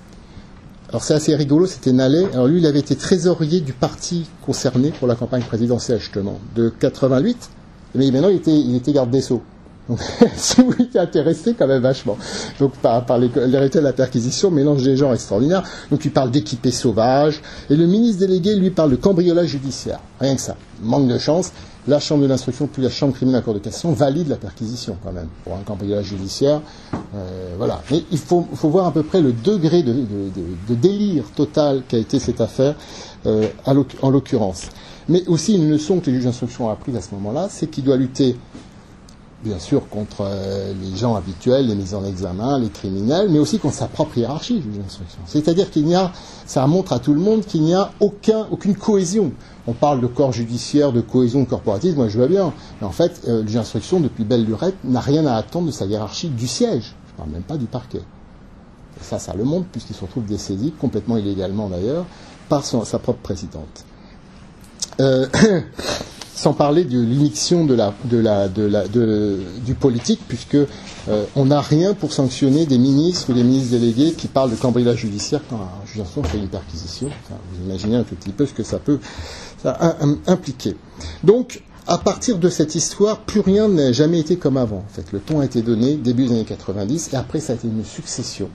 alors c'est assez rigolo, c'était Nallet. Alors lui, il avait été trésorier du parti concerné pour la campagne présidentielle, justement, de quatre-vingt-huit, mais maintenant il était, il était garde des Sceaux. Donc, si vous étiez intéressé, quand même vachement. Donc, par, par les, les résultats de la perquisition, mélange des genres extraordinaires. Donc, il parle d'équipés sauvages. Et le ministre délégué, lui, parle de cambriolage judiciaire. Rien que ça. Manque de chance. La chambre de l'instruction, puis la chambre criminelle de la Cour de cassation valide la perquisition, quand même, pour un cambriolage judiciaire. Euh, voilà. Mais il faut, faut voir à peu près le degré de, de, de, de délire total qu'a été cette affaire, euh, à l'oc- en l'occurrence. Mais aussi, une leçon que les juges d'instruction ont apprise à ce moment-là, c'est qu'il doit lutter bien sûr contre euh, les gens habituels, les mises en examen, les criminels, mais aussi contre sa propre hiérarchie, juge d'instruction. C'est-à-dire qu'il n'y a, ça montre à tout le monde qu'il n'y a aucun, aucune cohésion. On parle de corps judiciaire, de cohésion, de corporatisme, moi je vois bien. Mais en fait, euh, le juge d'instruction, depuis belle lurette, n'a rien à attendre de sa hiérarchie du siège. Je ne parle même pas du parquet. Et ça, ça le montre, puisqu'il se retrouve décédé, complètement illégalement d'ailleurs, par son, sa propre présidente. Euh, Sans parler de l'immixtion de la, de la, de la, de, du politique, puisque euh, on n'a rien pour sanctionner des ministres ou des ministres délégués qui parlent de cambriolage judiciaire quand un juge d'instruction fait une perquisition. Enfin, vous imaginez un tout petit peu ce que ça peut ça, un, un, impliquer. Donc, à partir de cette histoire, plus rien n'a jamais été comme avant. En fait, le ton a été donné début des années quatre-vingt-dix, et après ça a été une succession.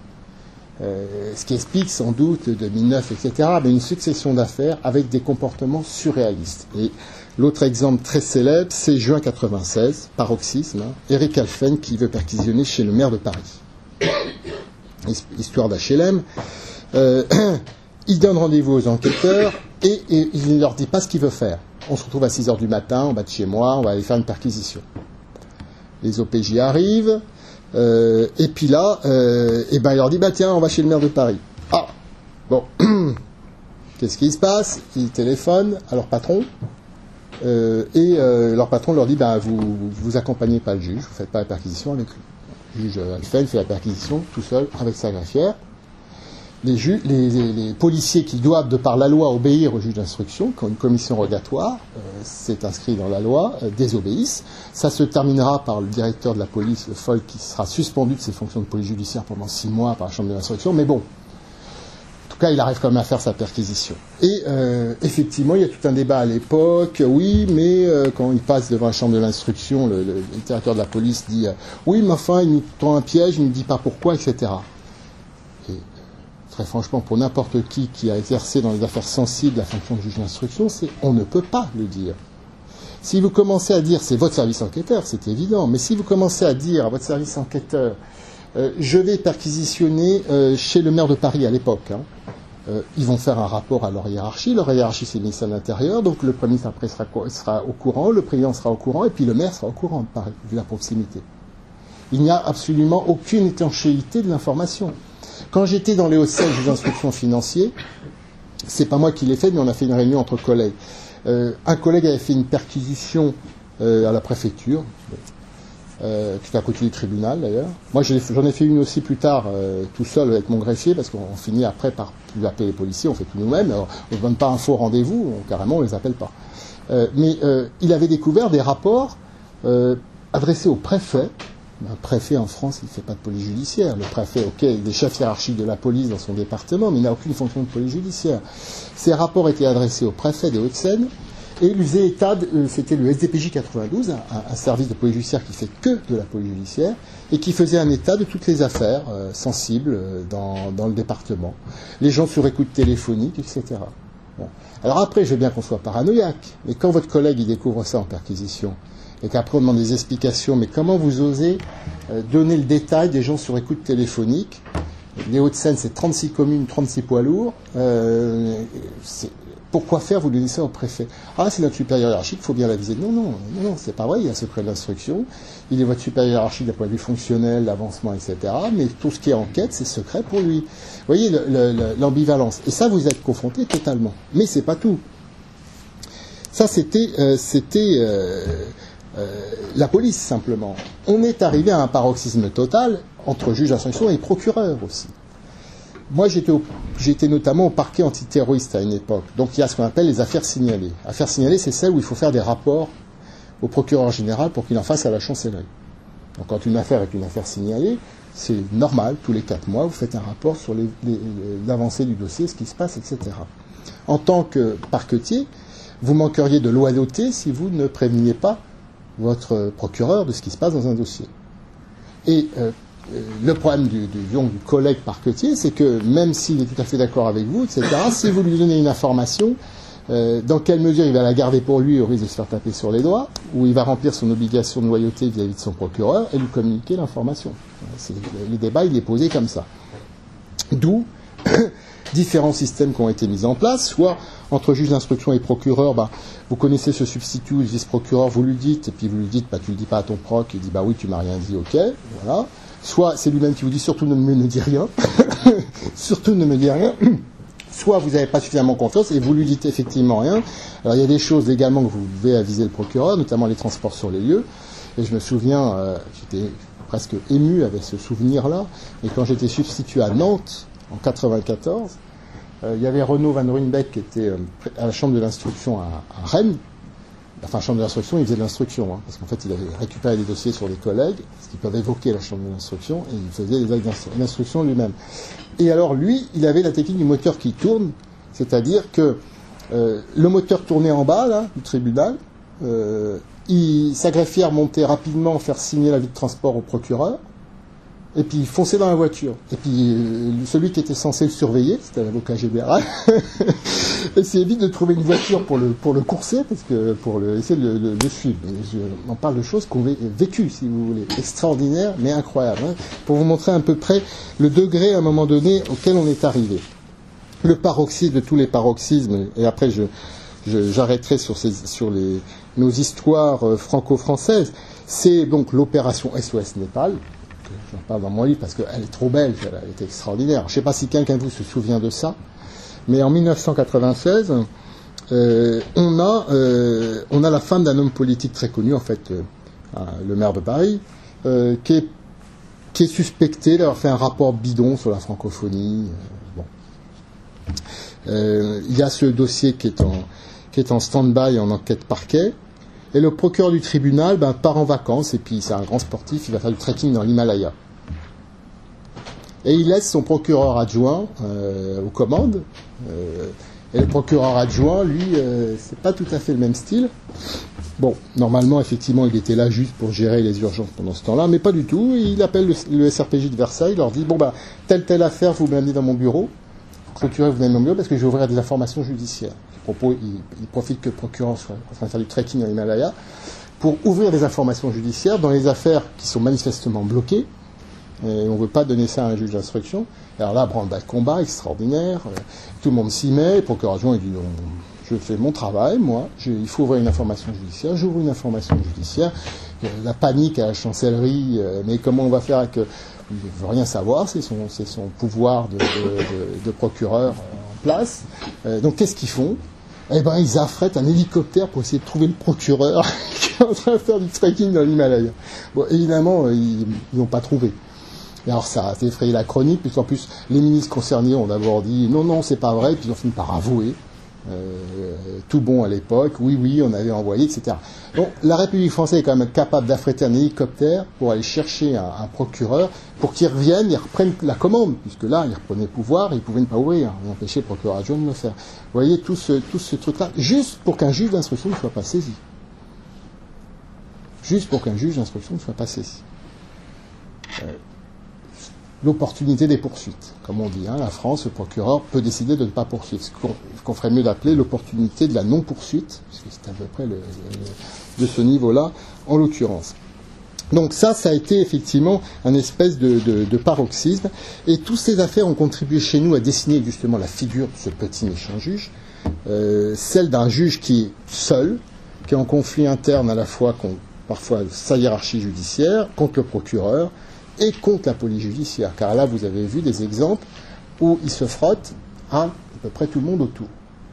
Euh, ce qui explique sans doute deux mille neuf, et cetera, mais une succession d'affaires avec des comportements surréalistes. Et l'autre exemple très célèbre, c'est juin quatre-vingt-seize, paroxysme, hein, Éric Alphen qui veut perquisitionner chez le maire de Paris. Histoire d'H L M. Euh, il donne rendez-vous aux enquêteurs et, et il ne leur dit pas ce qu'il veut faire. On se retrouve à six heures du matin, en bas de chez moi, on va aller faire une perquisition. Les O P J arrivent, euh, et puis là, euh, et ben il leur dit, bah tiens, on va chez le maire de Paris. Ah, bon, qu'est-ce qui se passe? Ils téléphonent à leur patron. Euh, et euh, leur patron leur dit ben, vous vous accompagnez pas le juge, vous faites pas la perquisition avec lui. Le juge Alphen fait la perquisition tout seul avec sa greffière. Les, ju- les, les, les policiers qui doivent, de par la loi, obéir au juge d'instruction, qui ont une commission rogatoire, euh, c'est inscrit dans la loi, euh, désobéissent. Ça se terminera par le directeur de la police, le Foll, qui sera suspendu de ses fonctions de police judiciaire pendant six mois par la chambre de l'instruction. Mais bon, en tout cas, il arrive quand même à faire sa perquisition. Et euh, effectivement, il y a tout un débat à l'époque. Oui, mais euh, quand il passe devant la chambre de l'instruction, le, le, le directeur de la police dit euh, oui, mais enfin, il nous tend un piège, il ne dit pas pourquoi, et cetera. Et très franchement, pour n'importe qui qui a exercé dans les affaires sensibles la fonction de juge d'instruction, c'est on ne peut pas le dire. Si vous commencez à dire c'est votre service enquêteur, c'est évident. Mais si vous commencez à dire à votre service enquêteur Euh, je vais perquisitionner euh, chez le maire de Paris à l'époque. Hein. Euh, ils vont faire un rapport à leur hiérarchie. Leur hiérarchie, c'est le ministère de l'Intérieur. Donc le Premier ministre après sera, sera au courant, le président sera au courant, et puis le maire sera au courant de Paris, vu la proximité. Il n'y a absolument aucune étanchéité de l'information. Quand j'étais dans les Hauts-de-Seine, juge d'instruction financier, c'est pas moi qui l'ai fait, mais on a fait une réunion entre collègues. Euh, un collègue avait fait une perquisition euh, à la préfecture. Euh, qui était à côté du tribunal d'ailleurs. Moi j'en ai fait une aussi plus tard, euh, tout seul avec mon greffier, parce qu'on finit après par plus appeler les policiers, on fait tout nous-mêmes. Alors, on ne donne pas un faux rendez-vous, on, carrément on ne les appelle pas. Euh, mais euh, il avait découvert des rapports euh, adressés au préfet Un préfet en France, il ne fait pas de police judiciaire. Le préfet, ok, il est chef hiérarchique de la police dans son département, mais il n'a aucune fonction de police judiciaire. Ces rapports étaient adressés au préfet des Hauts-de-Seine, et il faisait état, de, c'était le S D P J quatre-vingt-douze, un, un service de police judiciaire qui fait que de la police judiciaire, et qui faisait un état de toutes les affaires euh, sensibles euh, dans, dans le département. Les gens sur écoute téléphonique, et cetera. Bon. Alors après, je veux bien qu'on soit paranoïaque, mais quand votre collègue il découvre ça en perquisition, et qu'après on demande des explications, mais comment vous osez euh, donner le détail des gens sur écoute téléphonique? Les Hauts-de-Seine, c'est trente-six communes, trente-six poids lourds. Euh, pourquoi faire? Vous donnez ça au préfet. Ah, c'est notre supérieur hiérarchique, il faut bien l'aviser. Non, non, non, non, c'est pas vrai, il y a un secret d'instruction. Il est votre supérieur hiérarchique d'un point de vue fonctionnel, l'avancement, et cetera. Mais tout ce qui est enquête, c'est secret pour lui. Vous voyez le, le, le, l'ambivalence. Et ça, vous êtes confronté totalement. Mais c'est pas tout. Ça, c'était... Euh, c'était euh, Euh, la police, simplement. On est arrivé à un paroxysme total entre juge d'instruction et procureur aussi. Moi, j'étais, au, j'étais notamment au parquet antiterroriste à une époque. Donc, il y a ce qu'on appelle les affaires signalées. Affaires signalées, c'est celles où il faut faire des rapports au procureur général pour qu'il en fasse à la chancellerie. Donc, quand une affaire est une affaire signalée, c'est normal, tous les quatre mois, vous faites un rapport sur les, les, l'avancée du dossier, ce qui se passe, et cetera. En tant que parquetier, vous manqueriez de loyauté si vous ne préveniez pas votre procureur de ce qui se passe dans un dossier. Et euh, le problème du, du, du collègue parquetier, c'est que même s'il est tout à fait d'accord avec vous, et cetera, si vous lui donnez une information, euh, dans quelle mesure il va la garder pour lui au risque de se faire taper sur les doigts, ou il va remplir son obligation de loyauté vis-à-vis de son procureur et lui communiquer l'information. C'est, le débat, il est posé comme ça. D'où différents systèmes qui ont été mis en place, soit entre juge d'instruction et procureur, bah, vous connaissez ce substitut, le vice-procureur, vous lui dites, et puis vous lui dites, bah, tu le dis pas à ton proc, il dit, bah oui, tu m'as rien dit, ok, voilà. Soit c'est lui-même qui vous dit, surtout ne me dis rien, surtout ne me dis rien, soit vous n'avez pas suffisamment confiance et vous lui dites effectivement rien. Alors il y a des choses également que vous devez aviser le procureur, notamment les transports sur les lieux, et je me souviens, euh, j'étais presque ému avec ce souvenir-là, et quand j'étais substitut à Nantes, en quatre-vingt-quatorze, euh, il y avait Renaud Van Ruynbeck qui était euh, à la chambre de l'instruction à, à Rennes. Enfin, chambre de l'instruction, il faisait de l'instruction, hein, parce qu'en fait, il avait récupéré des dossiers sur des collègues, parce qu'ils peuvent évoquer la chambre de l'instruction, et il faisait des actes d'instruction lui-même. Et alors, lui, il avait la technique du moteur qui tourne, c'est-à-dire que euh, le moteur tournait en bas, là, du tribunal, euh, il, sa greffière montait rapidement faire signer l'avis de transport au procureur, et puis il fonçait dans la voiture. Et puis euh, celui qui était censé le surveiller, c'était l'avocat général, essayait vite de trouver une voiture pour le, pour le courser, parce que pour le, essayer de le, le, le suivre. Je, on parle de choses qu'on a vécues, si vous voulez, extraordinaires, mais incroyables, hein, pour vous montrer à peu près le degré, à un moment donné, auquel on est arrivé. Le paroxysme de tous les paroxysmes, et après je, je, j'arrêterai sur, ces, sur les, nos histoires euh, franco-françaises, c'est donc l'opération S O S Népal. J'en parle dans mon livre parce qu'elle est trop belle, elle est extraordinaire. Je ne sais pas si quelqu'un de vous se souvient de ça, mais en mille neuf cent quatre-vingt-seize, euh, on, a, euh, on a la femme d'un homme politique très connu, en fait, euh, le maire de Paris, euh, qui, est, qui est suspecté d'avoir fait un rapport bidon sur la francophonie. Euh, bon. euh, il y a ce dossier qui est en, qui est en stand-by, en enquête parquet. Et le procureur du tribunal ben, part en vacances, et puis c'est un grand sportif, il va faire du trekking dans l'Himalaya. Et il laisse son procureur adjoint euh, aux commandes. Euh, et le procureur adjoint, lui, euh, c'est pas tout à fait le même style. Bon, normalement, effectivement, il était là juste pour gérer les urgences pendant ce temps-là, mais pas du tout. Il appelle le, le S R P J de Versailles, il leur dit, bon, bah, telle, telle affaire, vous m'amenez dans mon bureau. Procureur, vous venez dans mon bureau parce que je vais ouvrir des informations judiciaires. Propos, il, il profite que le procureur soit en train de faire du trekking dans l'Himalaya pour ouvrir des informations judiciaires dans les affaires qui sont manifestement bloquées. Et on ne veut pas donner ça à un juge d'instruction. Alors là, branle-bas de combat extraordinaire. Euh, tout le monde s'y met. Le procureur adjoint il dit non, je fais mon travail, moi. Je, il faut ouvrir une information judiciaire. J'ouvre une information judiciaire. Euh, la panique à la chancellerie. Euh, mais comment on va faire avec... Euh, il ne veut rien savoir. C'est son, c'est son pouvoir de, de, de, de procureur en place. Euh, donc qu'est-ce qu'ils font ? Eh ben, ils affrètent un hélicoptère pour essayer de trouver le procureur qui est en train de faire du trekking dans l'Himalaya. Bon, évidemment, ils n'ont pas trouvé. Et alors, ça a effrayé la chronique, puisqu'en plus, les ministres concernés ont d'abord dit non, non, c'est pas vrai, puis ils ont fini par avouer. Euh, tout bon à l'époque, oui, oui, on avait envoyé, et cetera. Donc, la République française est quand même capable d'affréter un hélicoptère pour aller chercher un, un procureur, pour qu'il revienne et reprenne la commande, puisque là, il reprenait pouvoir et il pouvait ne pas ouvrir, il empêchait le procureur adjoint de le faire. Vous voyez, tout ce, tout ce truc-là, juste pour qu'un juge d'instruction ne soit pas saisi. Juste pour qu'un juge d'instruction ne soit pas saisi. Euh, L'opportunité des poursuites, comme on dit. Hein, la France, le procureur peut décider de ne pas poursuivre. Ce qu'on, ce qu'on ferait mieux d'appeler l'opportunité de la non-poursuite, puisque c'est à peu près le, le, de ce niveau-là, en l'occurrence. Donc ça, ça a été effectivement un espèce de, de, de paroxysme. Et toutes ces affaires ont contribué chez nous à dessiner justement la figure de ce petit méchant juge, euh, celle d'un juge qui est seul, qui est en conflit interne à la fois contre parfois sa hiérarchie judiciaire, contre le procureur, et contre la police judiciaire. Car là, vous avez vu des exemples où il se frotte à à peu près tout le monde autour.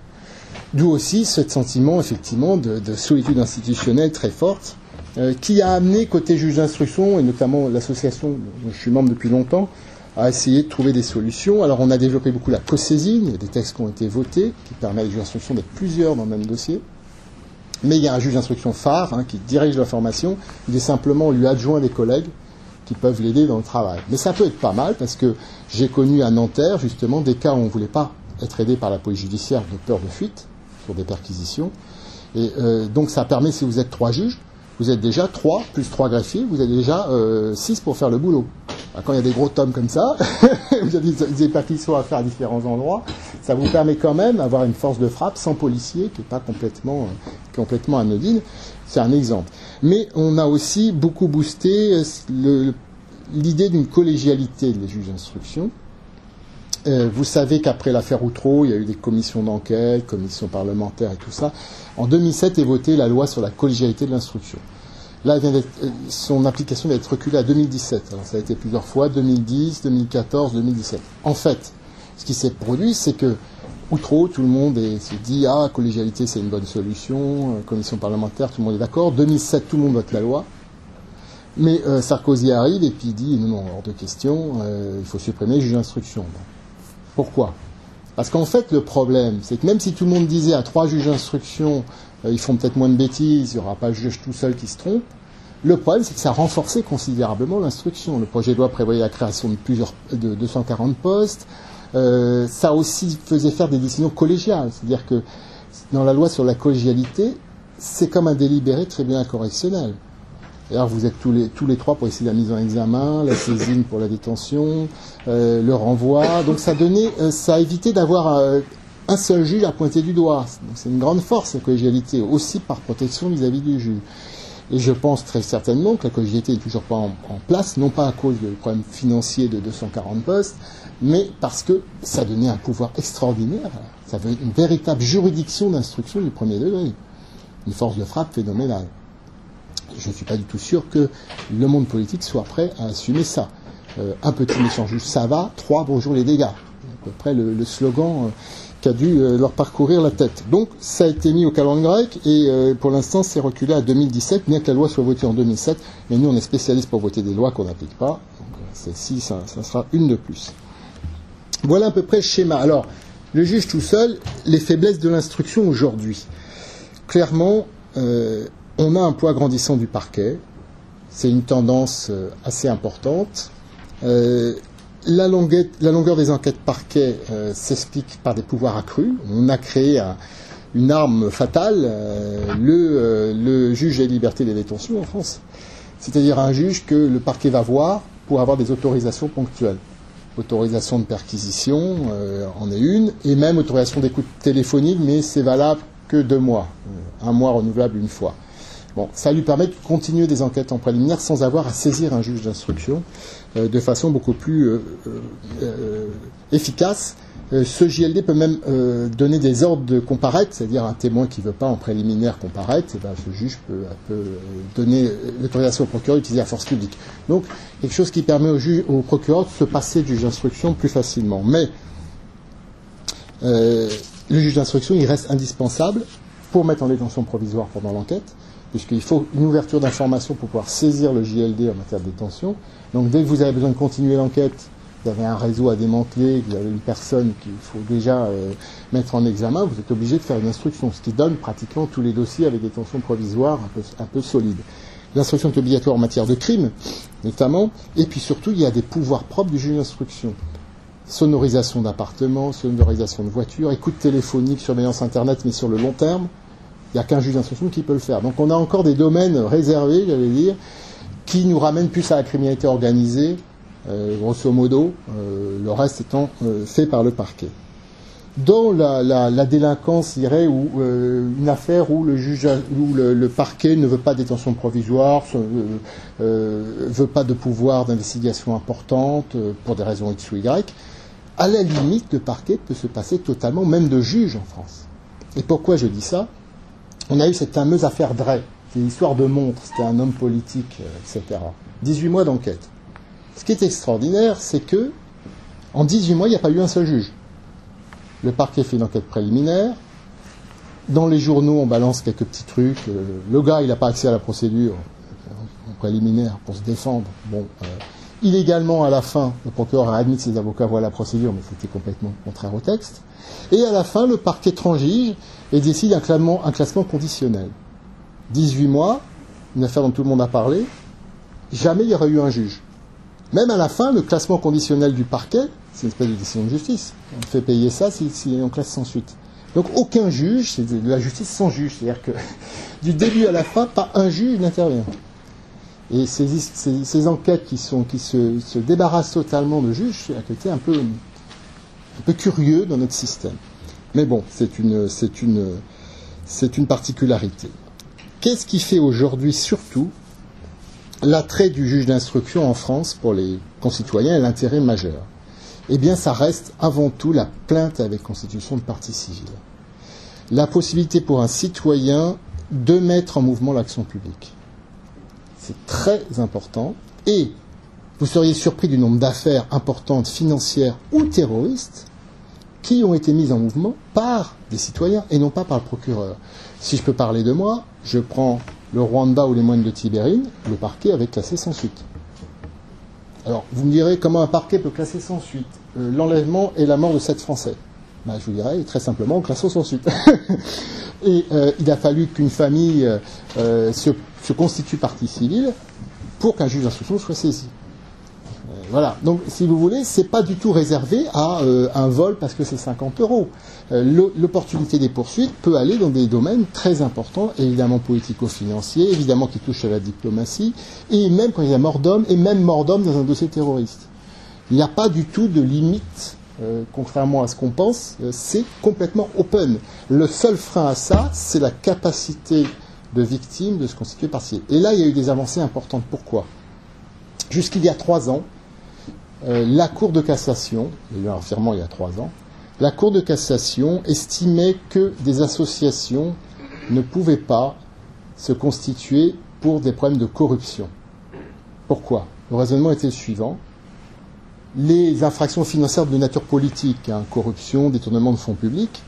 D'où aussi ce sentiment, effectivement, de, de solitude institutionnelle très forte, euh, qui a amené, côté juge d'instruction, et notamment l'association dont je suis membre depuis longtemps, à essayer de trouver des solutions. Alors, on a développé beaucoup la cosaisine, il y a des textes qui ont été votés, qui permettent aux juges d'instruction d'être plusieurs dans le même dossier. Mais il y a un juge d'instruction phare, hein, qui dirige la formation, il est simplement lui adjoint des collègues qui peuvent l'aider dans le travail. Mais ça peut être pas mal, parce que j'ai connu à Nanterre, justement, des cas où on ne voulait pas être aidé par la police judiciaire de peur de fuite, sur des perquisitions. Et euh, donc ça permet, si vous êtes trois juges, vous êtes déjà trois, plus trois greffiers, vous êtes déjà euh, six pour faire le boulot. Alors, quand il y a des gros tomes comme ça, vous avez des perquisitions à faire à différents endroits, ça vous permet quand même d'avoir une force de frappe sans policier, qui n'est pas complètement, euh, complètement anodine. C'est un exemple. Mais on a aussi beaucoup boosté le, l'idée d'une collégialité des juges d'instruction. Euh, vous savez qu'après l'affaire Outreau, il y a eu des commissions d'enquête, commissions parlementaires et tout ça. En deux mille sept est votée la loi sur la collégialité de l'instruction. Là, elle vient d'être, son application va être reculée à deux mille dix-sept. Alors, ça a été plusieurs fois, deux mille dix, deux mille quatorze, deux mille dix-sept. En fait, ce qui s'est produit, c'est que Outreau, tout le monde est, se dit « Ah, collégialité, c'est une bonne solution. Commission parlementaire, tout le monde est d'accord. » deux mille sept, tout le monde vote la loi. Mais euh, Sarkozy arrive et puis il dit « Non, non, hors de question, euh, il faut supprimer le juge d'instruction. » Pourquoi ? Parce qu'en fait, le problème, c'est que même si tout le monde disait à trois juges d'instruction, euh, ils font peut-être moins de bêtises, il n'y aura pas le juge tout seul qui se trompe, le problème, c'est que ça renforçait considérablement l'instruction. Le projet de loi prévoyait la création de plusieurs de deux cent quarante postes. Euh, ça aussi faisait faire des décisions collégiales. C'est-à-dire que dans la loi sur la collégialité, c'est comme un délibéré tribunal correctionnel. D'ailleurs, vous êtes tous les, tous les trois pour essayer la mise en examen, la saisine pour la détention, euh, le renvoi. Donc ça donnait, euh, ça a évité d'avoir euh, un seul juge à pointer du doigt. Donc c'est une grande force, la collégialité, aussi par protection vis-à-vis du juge. Et je pense très certainement que la collégialité n'est toujours pas en, en place, non pas à cause du problème financier de deux cent quarante postes, mais parce que ça donnait un pouvoir extraordinaire. Ça avait une véritable juridiction d'instruction du premier degré. Une force de frappe phénoménale. Je ne suis pas du tout sûr que le monde politique soit prêt à assumer ça. Euh, un petit méchant juge, ça va, trois, bonjour les dégâts. À peu près le, le slogan euh, qui a dû euh, leur parcourir la tête. Donc, ça a été mis au calendrier grec et euh, pour l'instant, c'est reculé à deux mille dix-sept, bien que la loi soit votée en deux mille sept. Mais nous, on est spécialistes pour voter des lois qu'on n'applique pas. Donc, celle-ci, ça, ça sera une de plus. Voilà à peu près le schéma. Alors, le juge tout seul, les faiblesses de l'instruction aujourd'hui. Clairement, euh, on a un poids grandissant du parquet. C'est une tendance euh, assez importante. Euh, la, longueur, la longueur des enquêtes parquet euh, s'explique par des pouvoirs accrus. On a créé un, une arme fatale, euh, le, euh, le juge des libertés des détentions en France. C'est-à-dire un juge que le parquet va voir pour avoir des autorisations ponctuelles. Autorisation de perquisition euh, en est une, et même autorisation d'écoute téléphonique, mais c'est valable que deux mois. Un mois renouvelable une fois. Bon, ça lui permet de continuer des enquêtes en préliminaire sans avoir à saisir un juge d'instruction euh, de façon beaucoup plus euh, euh, efficace. Euh, ce J L D peut même euh, donner des ordres de comparaître, c'est-à-dire un témoin qui ne veut pas en préliminaire comparaître, et ben, ce juge peut, peut donner l'autorisation au procureur d'utiliser la force publique. Donc, quelque chose qui permet au, juge, au procureur de se passer du juge d'instruction plus facilement. Mais euh, le juge d'instruction, il reste indispensable pour mettre en détention provisoire pendant l'enquête, puisqu'il faut une ouverture d'information pour pouvoir saisir le J L D en matière de détention. Donc, dès que vous avez besoin de continuer l'enquête, vous avez un réseau à démanteler, vous avez une personne qu'il faut déjà euh, mettre en examen, vous êtes obligé de faire une instruction, ce qui donne pratiquement tous les dossiers avec des détention provisoire un peu, un peu solides. L'instruction est obligatoire en matière de crime, notamment, et puis surtout, il y a des pouvoirs propres du juge d'instruction. Sonorisation d'appartements, sonorisation de voitures, écoute téléphonique, surveillance Internet, mais sur le long terme, il n'y a qu'un juge d'instruction qui peut le faire. Donc on a encore des domaines réservés, j'allais dire, qui nous ramènent plus à la criminalité organisée, euh, grosso modo, euh, le reste étant euh, fait par le parquet. Dans la, la, la délinquance, je dirais, ou euh, une affaire où le juge, où le, le parquet ne veut pas de détention provisoire, ne euh, euh, veut pas de pouvoir d'investigation importante euh, pour des raisons X ou Y, à la limite, le parquet peut se passer totalement, même de juge en France. Et pourquoi je dis ça? On a eu cette fameuse affaire Drey, c'est une histoire de montre, c'était un homme politique, euh, et cetera. dix-huit mois d'enquête. Ce qui est extraordinaire, c'est que en dix-huit mois, il n'y a pas eu un seul juge. Le parquet fait une enquête préliminaire. Dans les journaux, on balance quelques petits trucs. Euh, le gars, il n'a pas accès à la procédure euh, préliminaire pour se défendre. Bon, euh, illégalement, à la fin, le procureur a admis que ses avocats voient la procédure, mais c'était complètement contraire au texte. Et à la fin, le parquet transige et décide un classement, un classement conditionnel. dix-huit mois, une affaire dont tout le monde a parlé, jamais il y aurait eu un juge. Même à la fin, le classement conditionnel du parquet, c'est une espèce de décision de justice. On fait payer ça si, si on classe sans suite. Donc aucun juge, c'est de la justice sans juge. C'est-à-dire que du début à la fin, pas un juge n'intervient. Et ces, ces, ces enquêtes qui, sont, qui se, se débarrassent totalement de juges, c'est un côté un peu, un peu curieux dans notre système. Mais bon, c'est une, c'est une, c'est une particularité. Qu'est-ce qui fait aujourd'hui surtout l'attrait du juge d'instruction en France pour les concitoyens et l'intérêt majeur? Eh bien, ça reste avant tout la plainte avec constitution de partie civile. La possibilité pour un citoyen de mettre en mouvement l'action publique. C'est très important. Et vous seriez surpris du nombre d'affaires importantes, financières ou terroristes, qui ont été mises en mouvement par des citoyens et non pas par le procureur. Si je peux parler de moi, je prends le Rwanda ou les moines de Tibérine, le parquet avait classé sans suite. Alors, vous me direz comment un parquet peut classer sans suite euh, l'enlèvement et la mort de sept Français. Ben, je vous dirais très simplement, classons sans suite. Et euh, il a fallu qu'une famille euh, se, se constitue partie civile pour qu'un juge d'instruction soit saisi. Euh, voilà. Donc, si vous voulez, c'est pas du tout réservé à euh, un vol parce que c'est cinquante euros. Euh, l'opportunité des poursuites peut aller dans des domaines très importants, évidemment politico-financiers, évidemment qui touchent à la diplomatie, et même quand il y a mort d'homme, et même mort d'homme dans un dossier terroriste. Il n'y a pas du tout de limite, euh, contrairement à ce qu'on pense, euh, c'est complètement open. Le seul frein à ça, c'est la capacité de victime de se constituer partie civile. Et là, il y a eu des avancées importantes. Pourquoi? Jusqu'il y a trois ans, euh, la Cour de cassation, il y a eu un revirement il y a trois ans, la Cour de cassation estimait que des associations ne pouvaient pas se constituer pour des problèmes de corruption. Pourquoi? Le raisonnement était le suivant. Les infractions financières de nature politique, hein, corruption, détournement de fonds publics,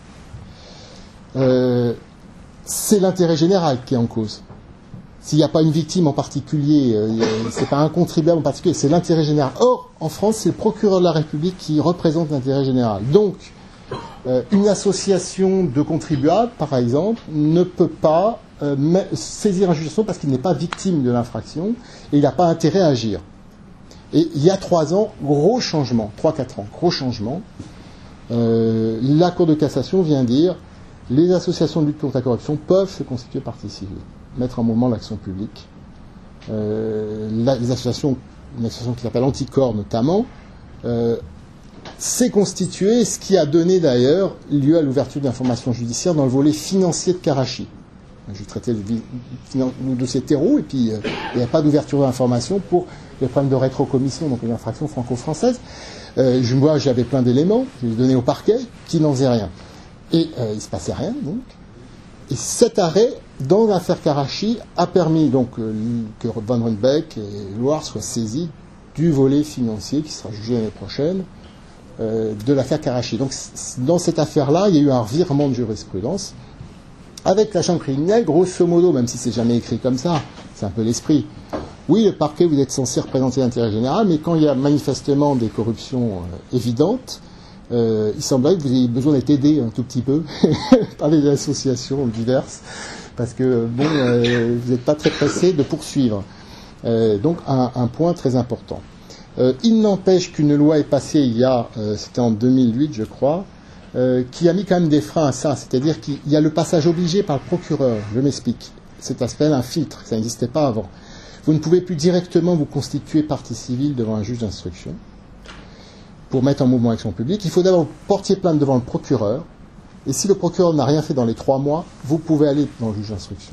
euh, c'est l'intérêt général qui est en cause. S'il n'y a pas une victime en particulier, euh, c'est pas un contribuable en particulier, c'est l'intérêt général. Or, en France, c'est le procureur de la République qui représente l'intérêt général. Donc, euh, une association de contribuables, par exemple, ne peut pas euh, saisir un juge d'instruction parce qu'il n'est pas victime de l'infraction et il n'a pas intérêt à agir. Et il y a trois ans, gros changement, trois quatre ans, gros changement. Euh, la Cour de cassation vient dire les associations de lutte contre la corruption peuvent se constituer partie civile, mettre en mouvement l'action publique. Euh, la, les associations, une association qui s'appelle Anticor notamment, euh, s'est constituée, ce qui a donné d'ailleurs lieu à l'ouverture d'informations judiciaires dans le volet financier de Karachi. J'ai traité le, le dossier terreau et puis euh, il n'y a pas d'ouverture d'informations pour les problèmes de rétrocommission, donc les infractions franco-françaises. Euh, je vois, j'avais plein d'éléments, je les ai donnés au parquet, qui n'en faisait rien. Et euh, il ne se passait rien, donc. Et cet arrêt, dans l'affaire Karachi, a permis donc euh, que Van Rundbeck et Loire soient saisis du volet financier qui sera jugé l'année prochaine euh, de l'affaire Karachi. Donc, dans cette affaire-là, il y a eu un revirement de jurisprudence. Avec la chambre criminelle, grosso modo, même si c'est jamais écrit comme ça, c'est un peu l'esprit, oui, le parquet, vous êtes censé représenter l'intérêt général, mais quand il y a manifestement des corruptions euh, évidentes, euh, il semblerait que vous ayez besoin d'être aidé un tout petit peu par des associations diverses, parce que bon, euh, vous n'êtes pas très pressé de poursuivre. Euh, donc un, un point très important. Euh, il n'empêche qu'une loi est passée il y a, euh, c'était en deux mille huit je crois, euh, qui a mis quand même des freins à ça, c'est-à-dire qu'il y a le passage obligé par le procureur, je m'explique, c'est aspect un filtre, ça n'existait pas avant. Vous ne pouvez plus directement vous constituer partie civile devant un juge d'instruction pour mettre en mouvement l'action publique, il faut d'abord porter plainte devant le procureur, et si le procureur n'a rien fait dans les trois mois, vous pouvez aller dans le juge d'instruction.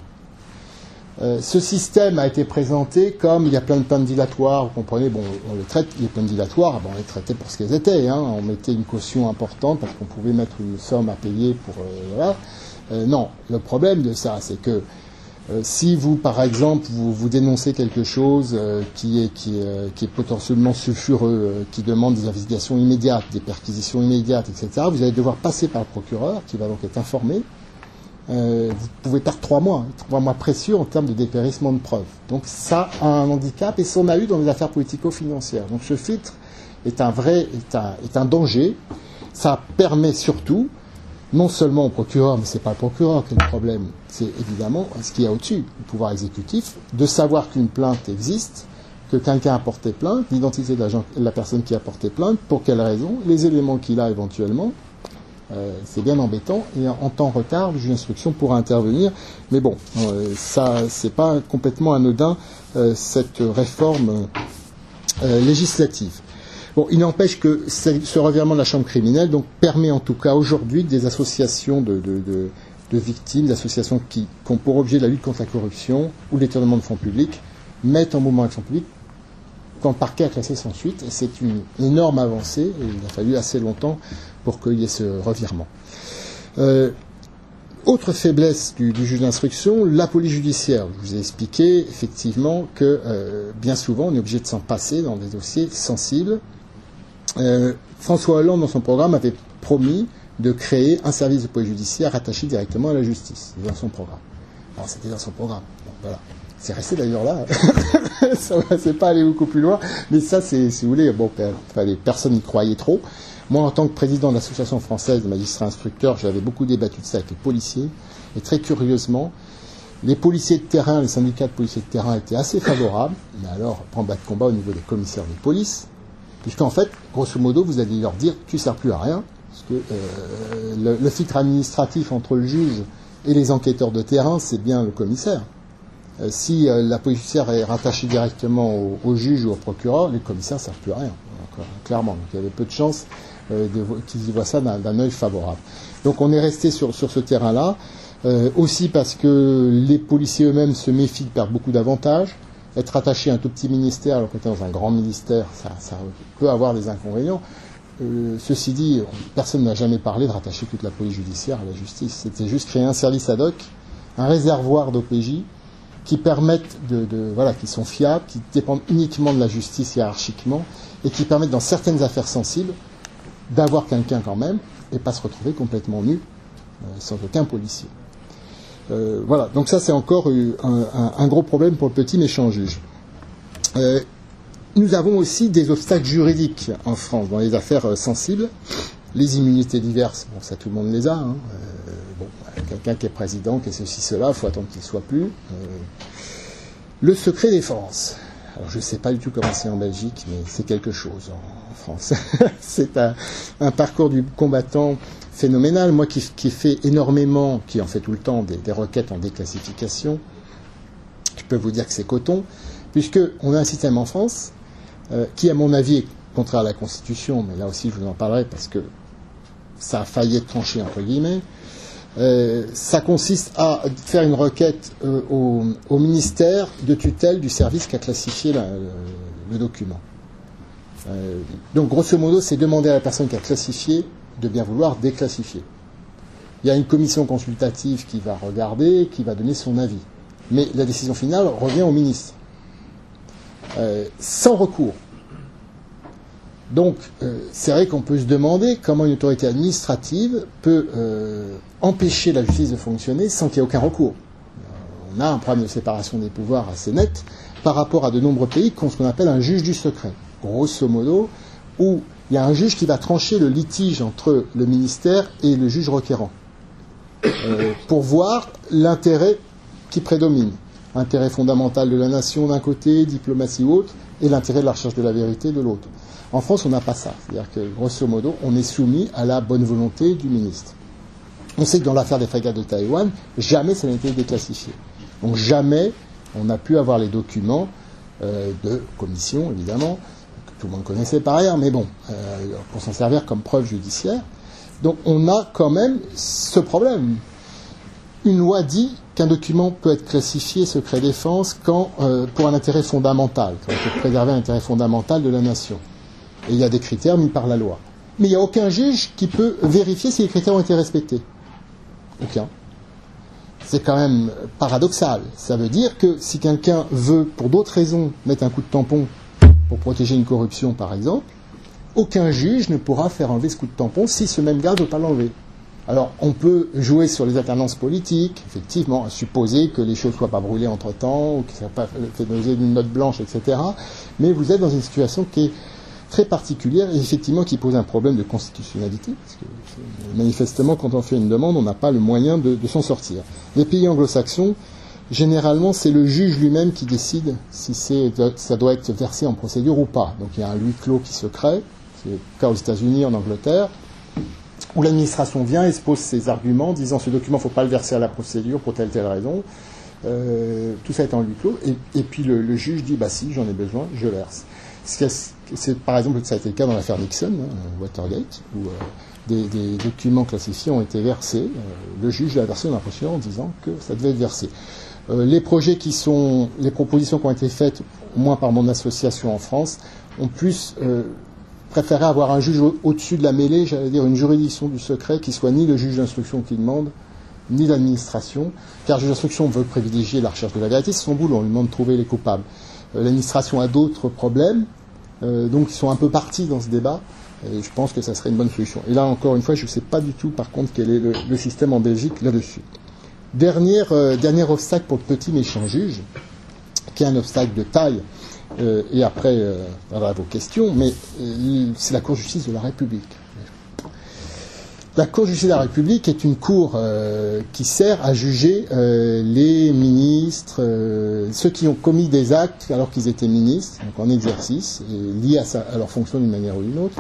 Euh, ce système a été présenté comme il y a plein de plaintes dilatoires, vous comprenez, bon, on les traite, les plaintes dilatoires, bon, on les traitait pour ce qu'elles étaient, hein, on mettait une caution importante parce qu'on pouvait mettre une somme à payer pour, euh, voilà. Euh, non, le problème de ça, c'est que euh, si vous, par exemple, vous, vous dénoncez quelque chose euh, qui, est, qui, euh, qui est potentiellement sulfureux, euh, qui demande des investigations immédiates, des perquisitions immédiates, et cetera, vous allez devoir passer par le procureur, qui va donc être informé. Euh, vous pouvez perdre trois mois, trois mois précieux en termes de dépérissement de preuves. Donc ça a un handicap, et ça on a eu dans les affaires politico-financières. Donc ce filtre est un vrai, est un, est un danger. Ça permet surtout, non seulement au procureur, mais c'est pas le procureur qui est le problème, c'est évidemment ce qu'il y a au-dessus, le pouvoir exécutif, de savoir qu'une plainte existe, que quelqu'un a porté plainte, l'identité de la, la personne qui a porté plainte, pour quelle raison, les éléments qu'il a éventuellement. Euh, c'est bien embêtant, et en, en temps retard, le juge d'instruction pourra intervenir, mais bon, euh, ça, c'est pas complètement anodin, euh, cette réforme euh, législative. Bon, il n'empêche que ce revirement de la chambre criminelle donc, permet en tout cas aujourd'hui des associations de, de, de, de victimes, des associations qui, qui ont pour objet la lutte contre la corruption ou le détournement de fonds publics, mettent en mouvement l'action publique quand le parquet a classé sans suite, et c'est une énorme avancée, et il a fallu assez longtemps pour qu'il y ait ce revirement. Euh, autre faiblesse du, du juge d'instruction, la police judiciaire. Je vous ai expliqué effectivement que euh, bien souvent on est obligé de s'en passer dans des dossiers sensibles. Euh, François Hollande, dans son programme, avait promis de créer un service de police judiciaire rattaché directement à la justice, dans son programme. Alors c'était dans son programme, donc voilà. C'est resté d'ailleurs là, ça ne s'est pas allé beaucoup plus loin, mais ça, c'est, si vous voulez, bon, les personnes y croyaient trop. Moi, en tant que président de l'Association française des magistrats instructeurs, j'avais beaucoup débattu de ça avec les policiers, et très curieusement, les policiers de terrain, les syndicats de policiers de terrain étaient assez favorables, mais alors, en bas de combat au niveau des commissaires de police, puisqu'en fait, grosso modo, vous allez leur dire, tu ne sers plus à rien, parce que euh, le, le filtre administratif entre le juge et les enquêteurs de terrain, c'est bien le commissaire. Euh, si euh, la police judiciaire est rattachée directement au, au juge ou au procureur, les commissaires ne servent plus à rien, donc, clairement. Donc il y avait peu de chances euh, de, qu'ils voient ça d'un, d'un œil favorable. Donc on est resté sur, sur ce terrain-là, euh, aussi parce que les policiers eux-mêmes se méfient de perdre beaucoup d'avantages. Être attaché à un tout petit ministère alors que tu es dans un grand ministère, ça, ça peut avoir des inconvénients. Euh, ceci dit, personne n'a jamais parlé de rattacher toute la police judiciaire à la justice. C'était juste créer un service ad hoc, un réservoir d'O P J, qui permettent de, de voilà, qui sont fiables, qui dépendent uniquement de la justice hiérarchiquement, et qui permettent dans certaines affaires sensibles d'avoir quelqu'un quand même, et pas se retrouver complètement nu, euh, sans aucun policier. Euh, voilà, donc ça c'est encore un, un, un gros problème pour le petit méchant juge. Euh, nous avons aussi des obstacles juridiques en France dans les affaires euh, sensibles. Les immunités diverses, bon ça tout le monde les a, hein. euh, bon, quelqu'un qui est président, qui est ceci, cela, il faut attendre qu'il ne soit plus. Euh, le secret défense. Alors je ne sais pas du tout comment c'est en Belgique, mais c'est quelque chose en, en France. C'est un, un parcours du combattant phénoménal. Moi qui, qui fais énormément, qui en fait tout le temps des, des requêtes en déclassification, je peux vous dire que c'est coton, puisqu'on a un système en France euh, qui, à mon avis, est contraire à la Constitution, mais là aussi je vous en parlerai parce que ça a failli être tranché, entre guillemets. Euh, ça consiste à faire une requête euh, au, au ministère de tutelle du service qui a classifié la, le, le document. Euh, donc, grosso modo, c'est demander à la personne qui a classifié de bien vouloir déclassifier. Il y a une commission consultative qui va regarder, qui va donner son avis. Mais la décision finale revient au ministre. Euh, sans recours. Donc, euh, c'est vrai qu'on peut se demander comment une autorité administrative peut euh, empêcher la justice de fonctionner sans qu'il y ait aucun recours. Euh, on a un problème de séparation des pouvoirs assez net par rapport à de nombreux pays qui ont ce qu'on appelle un juge du secret. Grosso modo, où il y a un juge qui va trancher le litige entre le ministère et le juge requérant euh, pour voir l'intérêt qui prédomine. Intérêt fondamental de la nation d'un côté, diplomatie ou autre, et l'intérêt de la recherche de la vérité de l'autre. En France, on n'a pas ça. C'est-à-dire que, grosso modo, on est soumis à la bonne volonté du ministre. On sait que dans l'affaire des frégates de Taïwan, jamais ça n'a été déclassifié. Donc jamais on n'a pu avoir les documents euh, de commission, évidemment, que tout le monde connaissait par ailleurs, mais bon, euh, pour s'en servir comme preuve judiciaire. Donc on a quand même ce problème. Une loi dit qu'un document peut être classifié secret défense quand, euh, pour un intérêt fondamental, quand il peut préserver un intérêt fondamental de la nation. Et il y a des critères mis par la loi. Mais il n'y a aucun juge qui peut vérifier si les critères ont été respectés. Aucun. C'est quand même paradoxal. Ça veut dire que si quelqu'un veut, pour d'autres raisons, mettre un coup de tampon pour protéger une corruption, par exemple, aucun juge ne pourra faire enlever ce coup de tampon si ce même gars ne veut pas l'enlever. Alors, on peut jouer sur les alternances politiques, effectivement, supposer que les choses ne soient pas brûlées entre-temps, ou que ça ne soit pas fait d'oser d'une note blanche, et cetera. Mais vous êtes dans une situation qui est très particulière et effectivement qui pose un problème de constitutionnalité, parce que manifestement, quand on fait une demande, on n'a pas le moyen de, de s'en sortir. Les pays anglo-saxons, généralement, c'est le juge lui-même qui décide si c'est, ça doit être versé en procédure ou pas. Donc il y a un huis clos qui se crée, c'est le cas aux États-Unis, en Angleterre, où l'administration vient et se pose ses arguments, disant ce document, il ne faut pas le verser à la procédure pour telle telle raison. Euh, tout ça est en huis clos, et, et puis le, le juge dit bah si j'en ai besoin, je verse. C'est, par exemple, ça a été le cas dans l'affaire Nixon, hein, Watergate, où euh, des, des documents classifiés ont été versés. Euh, le juge l'a versé dans la procédure en disant que ça devait être versé. Euh, les projets qui sont, les propositions qui ont été faites, au moins par mon association en France, ont plus euh, préféré avoir un juge au- au-dessus de la mêlée, j'allais dire une juridiction du secret qui soit ni le juge d'instruction qui demande, ni l'administration, car le juge d'instruction veut privilégier la recherche de la vérité, c'est son boulot, on lui demande de trouver les coupables. Euh, l'administration a d'autres problèmes, euh, donc ils sont un peu partis dans ce débat, et je pense que ça serait une bonne solution. Et là, encore une fois, je ne sais pas du tout, par contre, quel est le, le système en Belgique là-dessus. Dernier, euh, dernier obstacle pour le petit méchant juge, qui est un obstacle de taille, euh, et après, euh, voilà vos questions, mais euh, c'est la Cour de justice de la République. La Cour de justice de la République est une cour euh, qui sert à juger euh, les ministres, euh, ceux qui ont commis des actes alors qu'ils étaient ministres, donc en exercice, et liés à, sa, à leur fonction d'une manière ou d'une autre,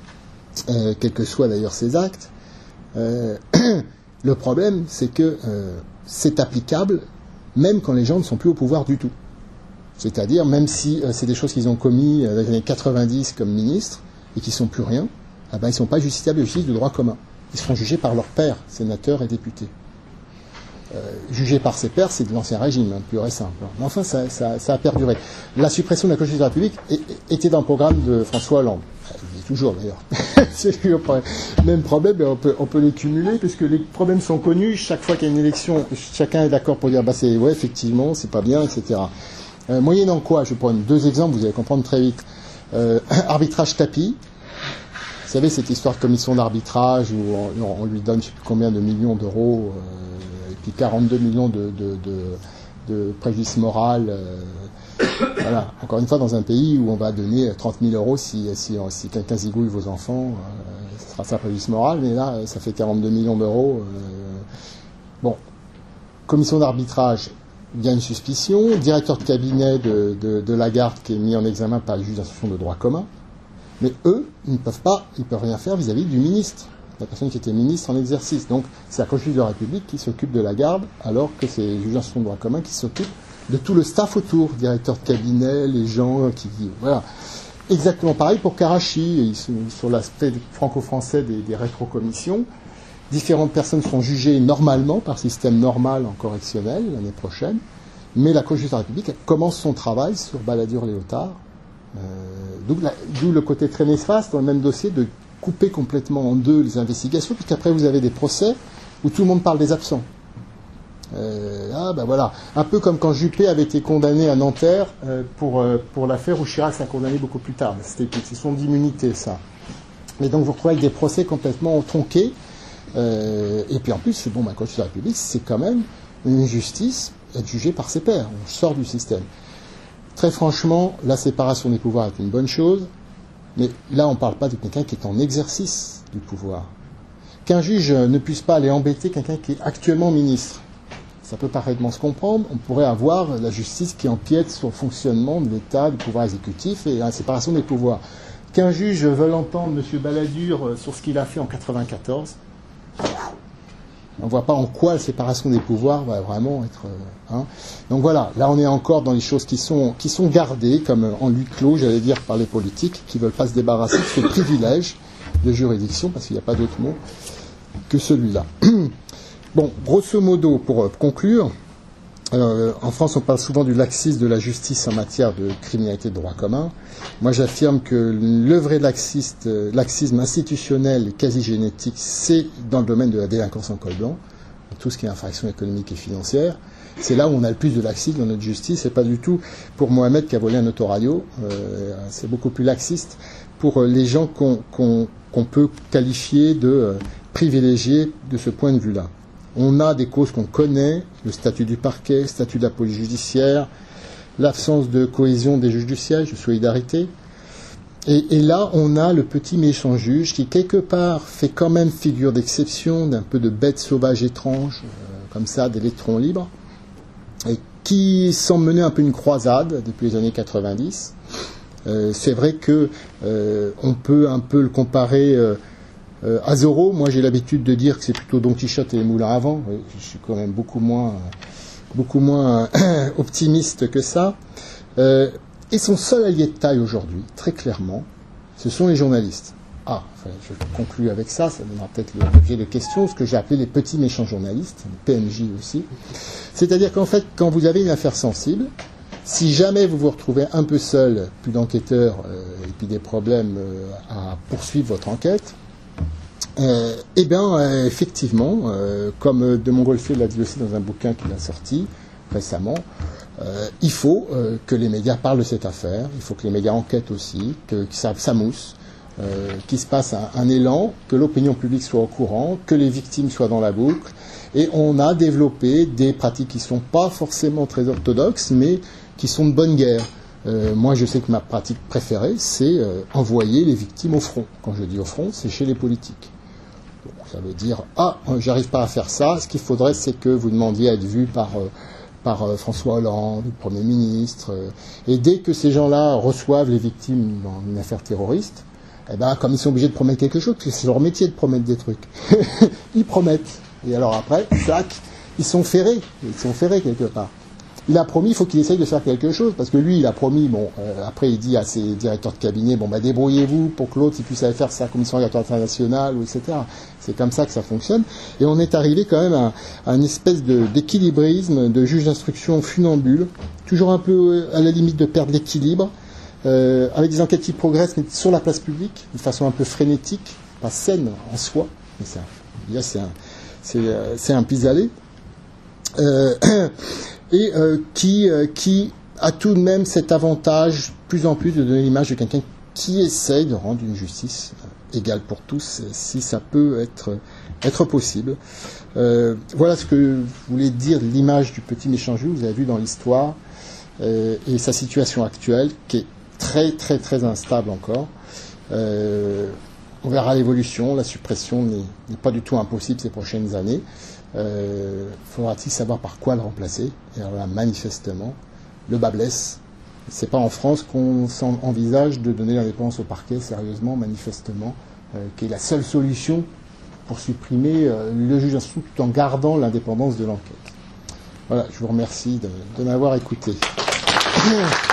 euh, quels que soient d'ailleurs ces actes. Euh, le problème, c'est que euh, c'est applicable même quand les gens ne sont plus au pouvoir du tout. C'est-à-dire, même si euh, c'est des choses qu'ils ont commis dans les années quatre-vingt-dix comme ministres et qui ne sont plus rien, eh ben, ils ne sont pas justiciables de justice de droit commun. Ils seront jugés par leurs pairs, sénateurs et députés. Euh, jugés par ses pairs, c'est de l'ancien régime, hein, pur et simple. Mais enfin, ça, ça, ça a perduré. La suppression de la Cour de justice de la République était dans le programme de François Hollande. Il est toujours, d'ailleurs. C'est le même problème, mais on peut, on peut les cumuler, puisque les problèmes sont connus. Chaque fois qu'il y a une élection, chacun est d'accord pour dire, bah, c'est, ouais, effectivement, c'est pas bien, et cetera. Euh, moyennant quoi, je vais prendre deux exemples, vous allez comprendre très vite. Euh, arbitrage tapis. Vous savez, cette histoire de commission d'arbitrage où on, on lui donne je ne sais plus combien de millions d'euros euh, et puis quarante-deux millions de, de, de, de préjudice moral. Euh, voilà. Encore une fois, dans un pays où on va donner trente mille euros si, si, si quelqu'un zigouille vos enfants, euh, ce sera ça préjudice moral, mais là, ça fait quarante-deux millions d'euros. Euh, bon, commission d'arbitrage, il y a une suspicion. Directeur de cabinet de, de, de Lagarde qui est mis en examen par le juge d'instruction de droit commun. Mais eux, ils ne peuvent pas, ils ne peuvent rien faire vis-à-vis du ministre, la personne qui était ministre en exercice. Donc, c'est la Cour de justice de la République qui s'occupe de la garde, alors que c'est les juges d'instruction de droit commun qui s'occupent de tout le staff autour, directeur de cabinet, les gens qui... Voilà. Exactement pareil pour Karachi, sur l'aspect franco-français des, des rétrocommissions. Différentes personnes sont jugées normalement, par système normal en correctionnel, l'année prochaine, mais la Cour de justice de la République commence son travail sur Balladur-Léotard. Euh, d'où, la, d'où le côté très néfaste dans le même dossier de couper complètement en deux les investigations, puisqu'après vous avez des procès où tout le monde parle des absents. Euh, ah ben voilà, un peu comme quand Juppé avait été condamné à Nanterre euh, pour, euh, pour l'affaire où Chirac s'est condamné beaucoup plus tard. C'était une question d'immunité, ça. Et donc vous retrouvez avec des procès complètement tronqués. Euh, et puis en plus, bon, ma Cour de la République, c'est quand même une justice être jugé par ses pairs. On sort du système. Très franchement, la séparation des pouvoirs est une bonne chose, mais là, on ne parle pas de quelqu'un qui est en exercice du pouvoir. Qu'un juge ne puisse pas aller embêter quelqu'un qui est actuellement ministre, ça peut parfaitement se comprendre. On pourrait avoir la justice qui empiète sur le fonctionnement de l'État, du pouvoir exécutif et la séparation des pouvoirs. Qu'un juge veuille entendre M. Balladur sur ce qu'il a fait en mille neuf cent quatre-vingt-quatorze, on ne voit pas en quoi la séparation des pouvoirs va vraiment être... Hein. Donc voilà, là on est encore dans les choses qui sont, qui sont gardées, comme en huis clos, j'allais dire, par les politiques, qui ne veulent pas se débarrasser de ce privilège de juridiction, parce qu'il n'y a pas d'autre mot que celui-là. Bon, grosso modo, pour conclure, euh, en France on parle souvent du laxisme de la justice en matière de criminalité de droit commun. Moi j'affirme que le vrai laxiste, laxisme institutionnel et quasi génétique, c'est dans le domaine de la délinquance en col blanc, tout ce qui est infraction économique et financière. C'est là où on a le plus de laxisme dans notre justice. C'est pas du tout pour Mohamed qui a volé un autoradio, euh, c'est beaucoup plus laxiste pour les gens qu'on, qu'on, qu'on peut qualifier de euh, privilégiés de ce point de vue-là. On a des causes qu'on connaît, le statut du parquet, le statut de la police judiciaire, l'absence de cohésion des juges du siège, de solidarité. Et, et là, on a le petit méchant juge qui, quelque part, fait quand même figure d'exception, d'un peu de bête sauvage étrange, euh, comme ça, d'électrons libres, et qui semble mener un peu une croisade depuis les années quatre-vingt-dix. Euh, c'est vrai que euh, on peut un peu le comparer... Euh, Euh, à Zorro, moi j'ai l'habitude de dire que c'est plutôt Don Quichotte et les moulins à vent. Je suis quand même beaucoup moins, beaucoup moins optimiste que ça. Euh, et son seul allié de taille aujourd'hui, très clairement, ce sont les journalistes. Ah, enfin, je conclue avec ça, ça donnera peut-être l'objet de questions, ce que j'ai appelé les petits méchants journalistes, les P M J aussi. C'est-à-dire qu'en fait, quand vous avez une affaire sensible, si jamais vous vous retrouvez un peu seul, plus d'enquêteurs euh, et puis des problèmes euh, à poursuivre votre enquête, Euh, eh bien, euh, effectivement, euh, comme De Montgolfier l'a dit aussi dans un bouquin qu'il a sorti récemment, euh, il faut euh, que les médias parlent de cette affaire, il faut que les médias enquêtent aussi, que, que ça, ça mousse, euh, qu'il se passe un, un élan, que l'opinion publique soit au courant, que les victimes soient dans la boucle. Et on a développé des pratiques qui ne sont pas forcément très orthodoxes, mais qui sont de bonne guerre. Euh, moi, je sais que ma pratique préférée, c'est euh, envoyer les victimes au front. Quand je dis au front, c'est chez les politiques. Donc, ça veut dire, ah, j'arrive pas à faire ça, ce qu'il faudrait, c'est que vous demandiez à être vu par, euh, par euh, François Hollande, le Premier ministre. Euh, et dès que ces gens-là reçoivent les victimes dans une affaire terroriste, eh ben, comme ils sont obligés de promettre quelque chose, parce que c'est leur métier de promettre des trucs, ils promettent. Et alors après, tac, ils sont ferrés, ils sont ferrés quelque part. Il a promis, il faut qu'il essaye de faire quelque chose, parce que lui, il a promis, bon, euh, après il dit à ses directeurs de cabinet, bon, bah, débrouillez-vous pour que l'autre il puisse aller faire sa commission régulatoire internationale, ou et cetera. C'est comme ça que ça fonctionne. Et on est arrivé quand même à, à une espèce de, d'équilibrisme, de juge d'instruction funambule, toujours un peu à la limite de perdre l'équilibre, euh, avec des enquêtes qui progressent, mais sur la place publique, de façon un peu frénétique, pas saine en soi, mais c'est un, là, c'est un, c'est, euh, c'est un pis-aller. Euh, et euh, qui, euh, qui a tout de même cet avantage, plus en plus, de donner l'image de quelqu'un qui essaye de rendre une justice euh, égale pour tous, si ça peut être, être possible. Euh, voilà ce que je voulais dire de l'image du petit méchant juge, vous avez vu dans l'histoire, euh, et sa situation actuelle, qui est très, très, très instable encore. Euh, on verra l'évolution, la suppression n'est, n'est pas du tout impossible ces prochaines années. Euh, faudra-t-il savoir par quoi le remplacer? Et alors là, manifestement, le bas blesse. C'est pas en France qu'on envisage de donner l'indépendance au parquet, sérieusement, manifestement, euh, qui est la seule solution pour supprimer euh, le juge d'instruction tout en gardant l'indépendance de l'enquête. Voilà, je vous remercie de, de m'avoir écouté.